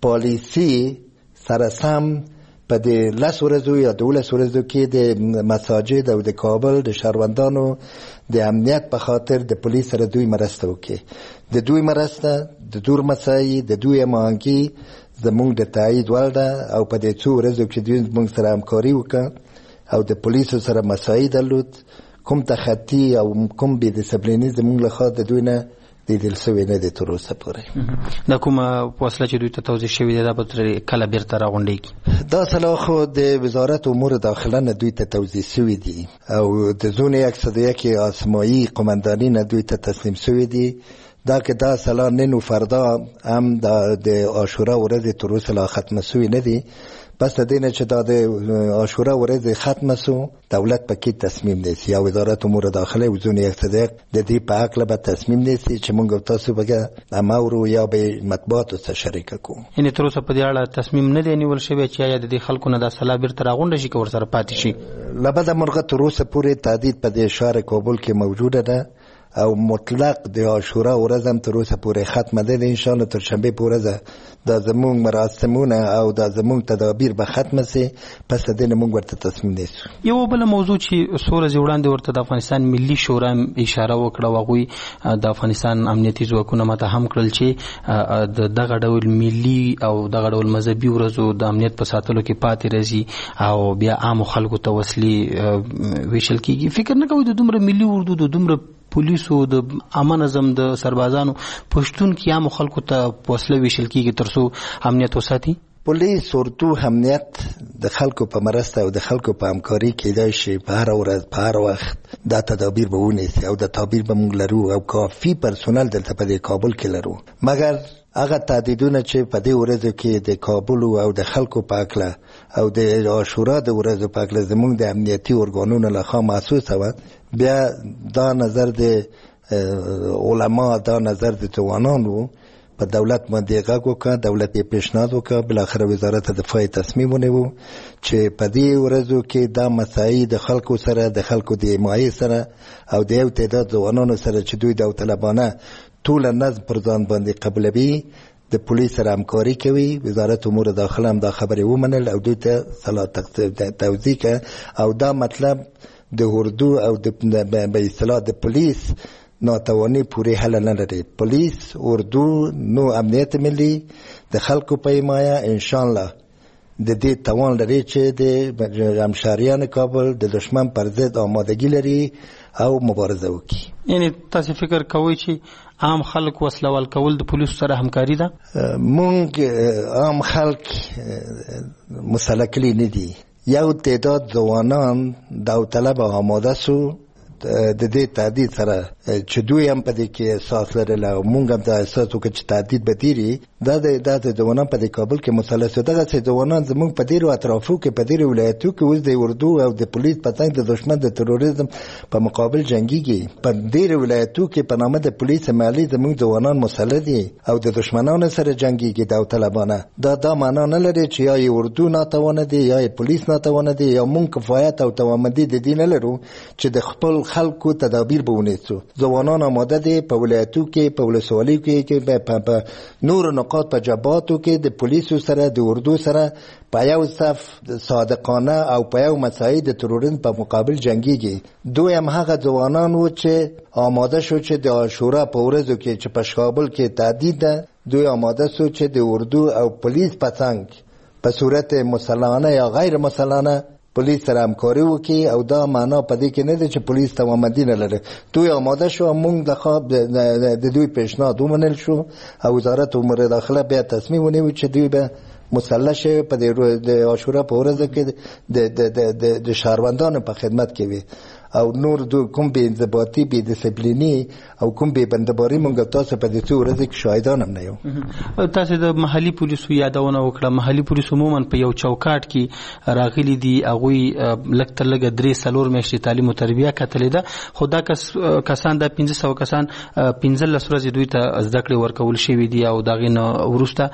[SPEAKER 15] پالیسي سره سم په د لس ورځو یا دولس ورځو کې د مساجد او د کابل د شهروندانو د امنیت په خاطر د پولیس سره دوی مرسته وکړي. د دوی مرسته، د دور مسایي، د دوی هماهنګي زمونږ د تایید وړ ده او په دې څو ورځو کې دوی زمونږ سره همکاري وکړه او د پولیسو سره مسایي درلود. کوم تخطي او کوم بې ډسپلیني زمونږ له خوا د دوی نه لیدل شوی نه دی تر اوسه پورې.
[SPEAKER 3] دا کومه وسله چې دوی ته توضیح شوې ده دا به کله بیرته راغونډېږي؟
[SPEAKER 15] دا سلا خو د وزارت امور داخله نه دوی ته توضیح شوي دي او د زون یک صدیه کې آسمایي قمنداني نه دوی ته تسلیم شوي دي. دا که دا سلا نن و فردا هم د عاشورا ورځې تر اوسه لا ختمه شوي نه دي. بس د دې نه چې دا د عاشورا ورځ ختمه شو، دولت پکې تصمیم نیسي یا وزارت امور داخله او زون یک صدیق د دې په حق به تصمیم نیسي چې موږ تاسو به امورو یا به مطبوعاتو سره شریک کوو.
[SPEAKER 3] یعنې تر اوسه په دې اړه تصمیم نه دی نیول شوی چې آیا د دې خلکو نه دا سلا بیرته راغونډه شي که ورسره پاتې شي؟
[SPEAKER 15] له بده مرغه تر اوسه پورې تهدید په دې ښار کابل کې موجوده ده او مطلق د عاشورا ورځ هم تر اوسه پورې ختمه ده. ان شاء الله تر شنبه په ورځ دا زموږ مراسمونه او دا زموږ تدابیر به ختمه سي، پس د دې نه موږ ورته تصمیم نیسو.
[SPEAKER 3] یو بله موضوع چې څو ورځې وړاندې ورته د افغانستان ملي شورا اشاره وکړه او هغوی د افغانستان امنیتي ځواکونه متهم کړل چې د دغه ډول ملي او دغه ډول مذهبي ورځو د امنیت په ساتلو کې پاتې راځي او بیا عامو خلکو ته وسلې ویشل کېږي. فکر نه کوئ د دومره ملي اردو، د دومره پولیسو، د عامه نظم، د سربازانو پښتون کې عامو خلکو ته وسله ویشل کېږي تر څو امنیت وساتي؟
[SPEAKER 15] پولیس، اردو، امنیت د خلکو په مرسته او د خلکو په همکاري کېدای شي په هر ورځ په هر وخت دا تدابیر به ونیسي او د تدابیر به موږ لرو او کافي پرسونل دلته په کابل کې لرو. مګر هغه تهدیدونه چې په دې ورځو کې د کابل او د خلکو په اکله او د عاشورا د ورځو په اکله زموږ د امنیتي ارګانونو لخوا محسوسه وه، بیا دا نظر د علما، دا نظر د ځوانانو په دولت باندې غږ وکړه، دولت یې پیشنهاد وکړه، بالاخره وزارت دفاع تصمیم ونیو چې په دې ورځو کې دا مسایي د خلکو سره، د خلکو د حمایې سره او د یو تعداد ځوانانو سره چې دوی داوطلبانه ټول نظم پر ځان باندې قبلوي، د پولیس سره همکاري کوي. وزارت امور داخله هم دا خبرې ومنل او دوی ته صلاح توضیح کړه او دا مطلب د اردو او به اصطلاح د پولیس ناتوانی پوری حل نه لري. پولیس، اردو، نو امنیت ملی د خلکو په حمایه ان شاء الله د دې توان لري چې د همشهریان کابل د دشمن پر ضد آمادگی لري او مبارزه وکړي.
[SPEAKER 3] یعنی تاسو فکر کوئ چې عام خلک وسلوال کول د پولیسو سره همکاري ده؟
[SPEAKER 15] مونږ عام خلک مسلح کړي نه دي. یو تعداد ځوانان داوطلب آماده سو د دې تهدید سره چې دوی هم په دې کې احساس لرل او موږ هم دا احساس وکړ چې تهدید به ډېر وي. دا د د ځوانان په دې کابل کې مسلسل دغسې ځوانان زموږ په ډېرو اطرافو کې په ډېرو ولایتو کې اوس د اردو او د پولیس په څنګ د دښمن د تروریزم په مقابل جنګیږي. په ډېرو ولایتو کې په نامه د پولیس مالي زموږ ځوانان مسلح دي او د دښمنانو سره جنګیږي داوطلبانه. دا دا معنا نه لري چې یا یې اردو ناتوانه دي یا یې پولیس ناتوانه دي یا موږ کفایت او توانمندي د دې نه لرو چې د خپل خلکو تدابیر به ونیسو. ځوانان آماده دي په ولایتو کې په ولسوالیو کې په نورو نقاط په جبهاتو کې د پولیسو سره د اردو سره په یو صف صادقانه او په یو مسایل د تروریزم په مقابل جنګیږي. دوی هم هغه ځوانان و چې آماده شو چې د عاشورا په ورځو کې چې په کابل کې تهدید ده، دوی آماده شو چې د اردو او پولیس په څنګ په صورت مسلحانه یا غیر مسلحانه پولیس سره همکاري وکړي. او دا معنا په دې کې نه ده چې پولیس توانمندي نه لري. دوی آماده شو، موږ د خواب د دوی پیشنهاد ومنل شو او وزارت امور داخله بیا تصمیم ونیو چې دوی به مسلح شي په د عاشورا په ورځ کې د د شهروندانو په خدمت کې وي او نور دو کوم به انضباطي به ډیسپلینی او کوم به بندباري مونږ تاسو په دې څو ورځې کې شاهدان هم نه یو.
[SPEAKER 3] تاسو د محلي پولیسو یادونه وکړه. محلي پولیسو عموما په یو چوکاټ کې راغلي دي، هغه لږ تر لږه درې څلور میاشتې تعلیم او تربیه کتلې ده، خو دا کسان د پنځه سوه کسان پنځلس ورځې دوی ته زده کړې ورکول شوي دي او د هغې نه وروسته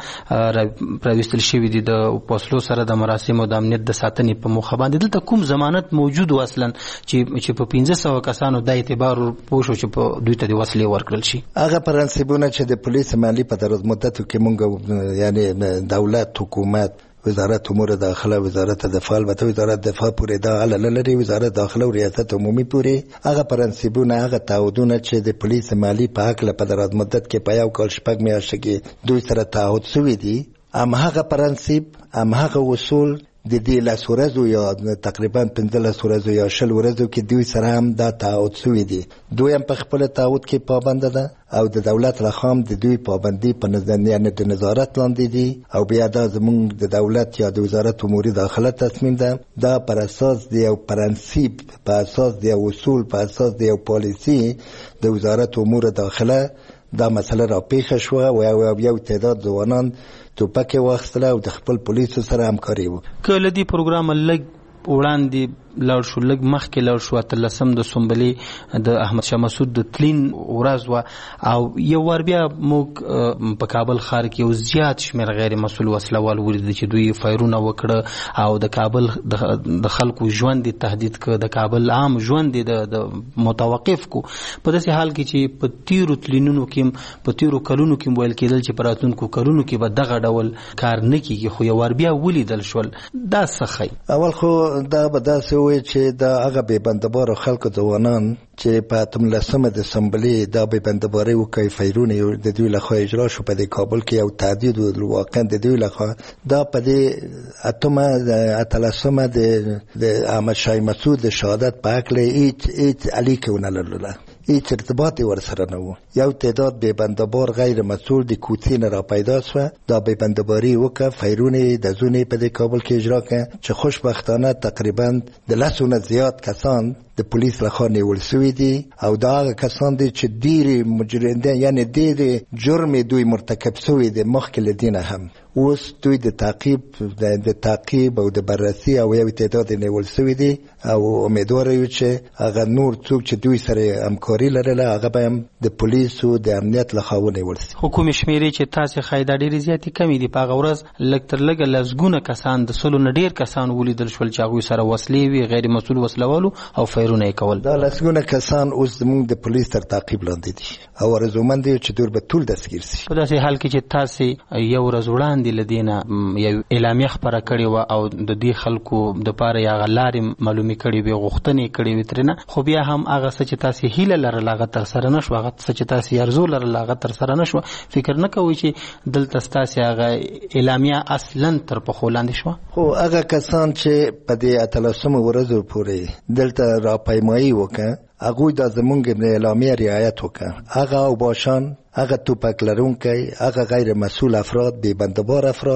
[SPEAKER 3] راویستل شوي دي د فاصلو سره د مراسمو د امنیت د ساتنې په موخه باندې. دلته کوم ضمانت موجود و اصلا چې چې په پنځه سوه کسانو د اعتبار پوه شو چې په دوی ته د وسلې ورکړل شي؟
[SPEAKER 15] هغه پرنسپونه چې د پولیس مالي په دراز مدتو کې مونږ یعنی دولت، حکومت، وزارت امور داخله، وزارت دفاع، البته وزارت دفاع پورې دا حل لري، وزارت داخله او ریاست عمومي پورې هغه پرنسپونه، هغه تعهدونه چې د پولیس مالي په حق په دراز مدت کې په یو کال شپږ میاشتې کې دوی سره تعهد شوي دي، هم هغه پرنسپ، هم هغه اصول د دې لس ورځو یا تقریبا پنځلس ورځو یا شل ورځو کې دوی سره هم دا تعهد شوي دي. دوی هم په خپل تعهد کې پابنده ده او د دولت لخوا هم د دوی پابندي په یعنې د نظارت لاندې دي او بیا دا زموږ د دولت یا د وزارت امور داخله تصمیم ده. دا پر اساس د یو پرنسپ، په اساس د یو اصول، په اساس د یو پالیسي د وزارت امور داخله دا مسله را پیښه شوه او یو تعداد ځوانان توپکې واخیستله او د خپل پولیسو سره همکاري وکړه.
[SPEAKER 3] که له دې پروګرامه لږ وړاندې لاړ شو، لږ مخکې لاړ شو، اتلسم د سنبلې د احمد شاه مسعود د تلین ورځ وه او یو وار بیا موږ په کابل ښار کې یو زیات شمېر غیر مسؤل وسله وال ولیدل چې دوی فایرونه وکړه او د کابل د خلکو ژوند یې تهدید کړ، د کابل عام ژوند یې د متوقف کو. په داسې حال کې چې په تیرو تلینونو کې په تیرو کلونو کې ویل کېدل چې په راتلونکو کلونو کې به دغه ډول کار نه کېږي، خو یو وار بیا ولیدل شول. دا څه ښیي؟
[SPEAKER 15] اول خو دا به داسې وایي چې دا هغه بې بندباره خلکو ځوانان چې په اتملسمه د سنبلې دا بې بندباري وکړي، فیرونه د دوی لخوا اجرا شو په دې کابل کې او تهدید واقعا د دوی لخوا. دا په دې اتمه اتلسمه د احمد شاه مسعود د شهادت په هکله هیڅ هیڅ اړیکه ونه لرله، هیڅ ارتباط ورسره نه و. یو تعداد بې بندبار غیر مسؤل د کوڅې نه را پیدا شوه، دا بې بندباري وکړه، فیرونه د زونې په دې کابل کې اجرا کړه چې خوشبختانه تقریبا د لسو نه زیات کسان د پولیس لخوا نیول شوي دي او دا هغه کسان دي چې ډېرې مجرم دي، یعنې ډېرې جرم دوی مرتکب شوي دي مخکې له دې نه هم. اوس دوی د تعقیب د تعقیب او د بررسي او یو تعداد نیول شوي دي او امیدواره یو چې هغه نور څوک چې دوی سره همکاري لرله هغه به هم د پولیسو د امنیت لخوا ونیول شي.
[SPEAKER 3] خو کومې شمېرې چې تاسې ښایي دا ډېرې زیاتې کمې دي. په هغه ورځ لږ تر لږه لسګونه کسان، د سلو نه ډېر کسان ولیدل شول چې هغوی سره وسلې وي، غیر مسؤل وسله والو او فیرونه یې کول.
[SPEAKER 15] دا لسګونه کسان اوس زموږ د پولیس تر تعقیب لاندې دي او ارزومند دي چې دوی به ټول دستګیر شي.
[SPEAKER 3] په داسې حال کې چې تاسې یو ورځ وړاندې له دې نه یو اعلامیه خپره کړې وه او د دې خلکو دپاره یې هغه لارې معلومې کړې وې، غوښتنې کړې وې ترېنه، خو بیا هم هغه څه چې تاسې هیله لرله هغه ترسره نه شوه، هغه څه چې تاسې ارزو لرله هغه ترسره نه شوه. فکر نه کوئ چې دلته ستاسې هغه اعلامیه اصلا تر پښو لاندې شوه؟
[SPEAKER 15] خو هغه کسان چې په دې اتلسمو ورځو پورې دلته راپیمایي وکړه هغوی دا زمونږ د اعلامیه رعایت وکړه، هغه اوباشان، هغه توپک لرونکی، هغه غیر مسؤل افراد، بې بندبار افراد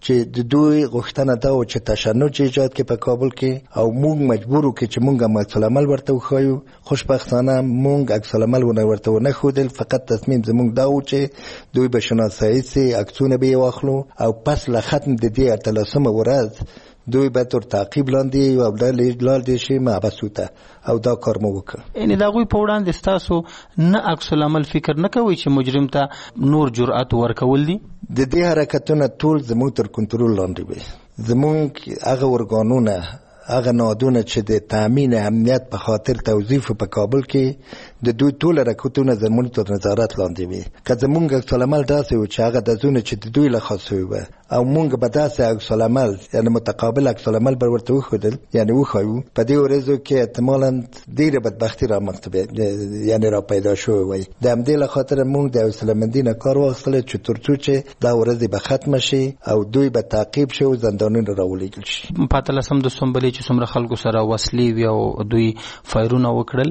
[SPEAKER 15] چې د دوی غوښتنه دا و چې تشنج ایجاد کې په کابل کې او موږ مجبور وو چې موږ عکس العمل ورته وښایو. خوشبختانه موږ عکس العمل ورته ونه ښودل، فقط تصمیم زموږ دا و چې دوی به شناسایی سي، عکسونه به یې واخلو او پس له ختم د دې اتلسمه ورځ دوی به تر تعقیب لاندې او لاندې شي محبسو ته، او دا کار مو وکړ.
[SPEAKER 3] یعنې د هغوی په وړاندې ستاسو نه عکس العمل فکر نه کوئ چې مجرم ته نور جرأت ورکول دي؟
[SPEAKER 15] د دې حرکتونه ټول زموږ تر کنټرول لاندې وي. زموږ هغه ارګانونه، هغه نهادونه چې د تامین امنیت په خاطر توظیف په کابل کې د دوی ټول حرکتونه زموږ تر نظارت لاندې وي. که زموږ عکس العمل داسې و چې هغه د زونه چې د دوی لخوا سوی وه او موږ به داسې عکس العمل یعنې متقابل عکس العمل به ورته وښودل، یعنې وښایو، په دې ورځو کې احتمالا ډېره بدبختي رامنځته یعنې را پیدا شوې وای. د همدې له خاطره موږ د حوصله‌مندي نه کار واخیستلی چې تر څو چې دا ورځې به ختمه شي او دوی به تعقیب شي او زندانونه راولېږل شي.
[SPEAKER 3] په اتلسم د سنبلې چې څومره خلکو سره وسلې وي او دوی فایرونه وکړل،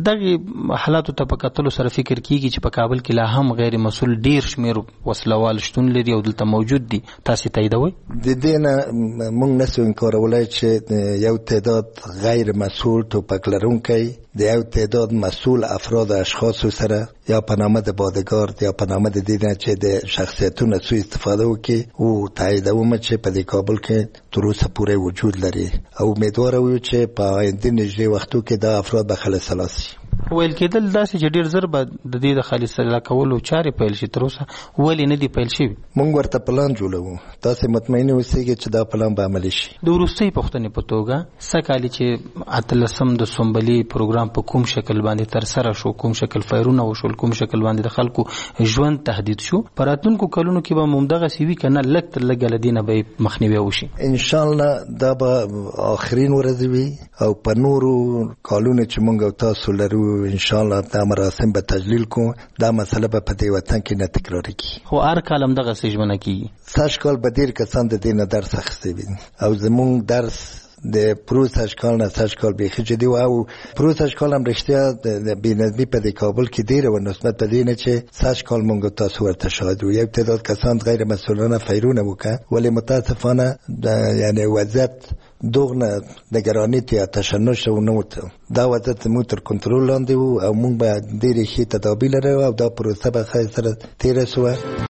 [SPEAKER 3] دغې حالاتو ته په کتلو سره فکر کیږي چې په کابل کې لا هم غیر مسؤل ډیر شمیر وسلوال شتون لري او دلته موجود دي. تاسو تاییدوئ؟
[SPEAKER 15] د دې نه موږ نسو انکارولای چې یو تعداد غیر مسؤل توپک لرونکی د یو تعداد مسؤل افراد اشخاص سره یا په نامه د بادګارد یا په نامه د دې نه چې د شخصیتونو سوء استفاده وکړي او تاییدوم چې په دې کابل کې تر اوسه پورې وجود لري او امیدواره یو چې په آینده نږدې وختو کې دا افراد به خلاص شي.
[SPEAKER 3] ویل کېدل داسې چې ډېر زر به د دې د خالص سلا کولو چارې پیل شي، تر اوسه ولې نه دي پیل شوي؟
[SPEAKER 15] موږ ورته پلان جوړوو، تاسې مطمئن اوسئ چې دا پلان به عملي شي.
[SPEAKER 3] د وروستۍ پوښتنې په توګه سږکال چې اتلسم د سنبلې پروګرام په کوم شکل باندې ترسره شو، کوم شکل فایرونه وشول، کوم شکل باندې د خلکو ژوند تهدید شو، په راتلونکو کلونو کې به همدغسې وي که نه لږ تر لږه له دې نه به مخنیوی وشي؟
[SPEAKER 15] انشاءالله دا به آخرین ورځې وي او په نورو کالونو چې موږ او تاسو لرو انشاءالله دا مراسم به تجلیل کوو. دا مسله به په دې وطن کې نه تکرار کیږي.
[SPEAKER 3] خو هر کال همدغسې ژمنه کیږي.
[SPEAKER 15] سږ کال به ډېر کسان د دې نه درس اخیستی وي او زموږ درس د پروسږ کال نه سږ کال بیخي جدي و او پروسږ کال هم رښتیا د بېنظمي په دې کابل کې ډېره وه نسبت په دې نه چې سږ کال موږ تاسو ورته شاهد وو. یو تعداد کسان غیر مسؤلانه فیرونه وکړه، ولې متاسفانه یعنې وضعیت دغه نگرانی ته تشنج ونه وته. دا وضعیت زموږ تر کنټرول لاندې و او موږ به ډېرې ښې تدابیر لرو او دا پروسه به ښه سره تېره شوه.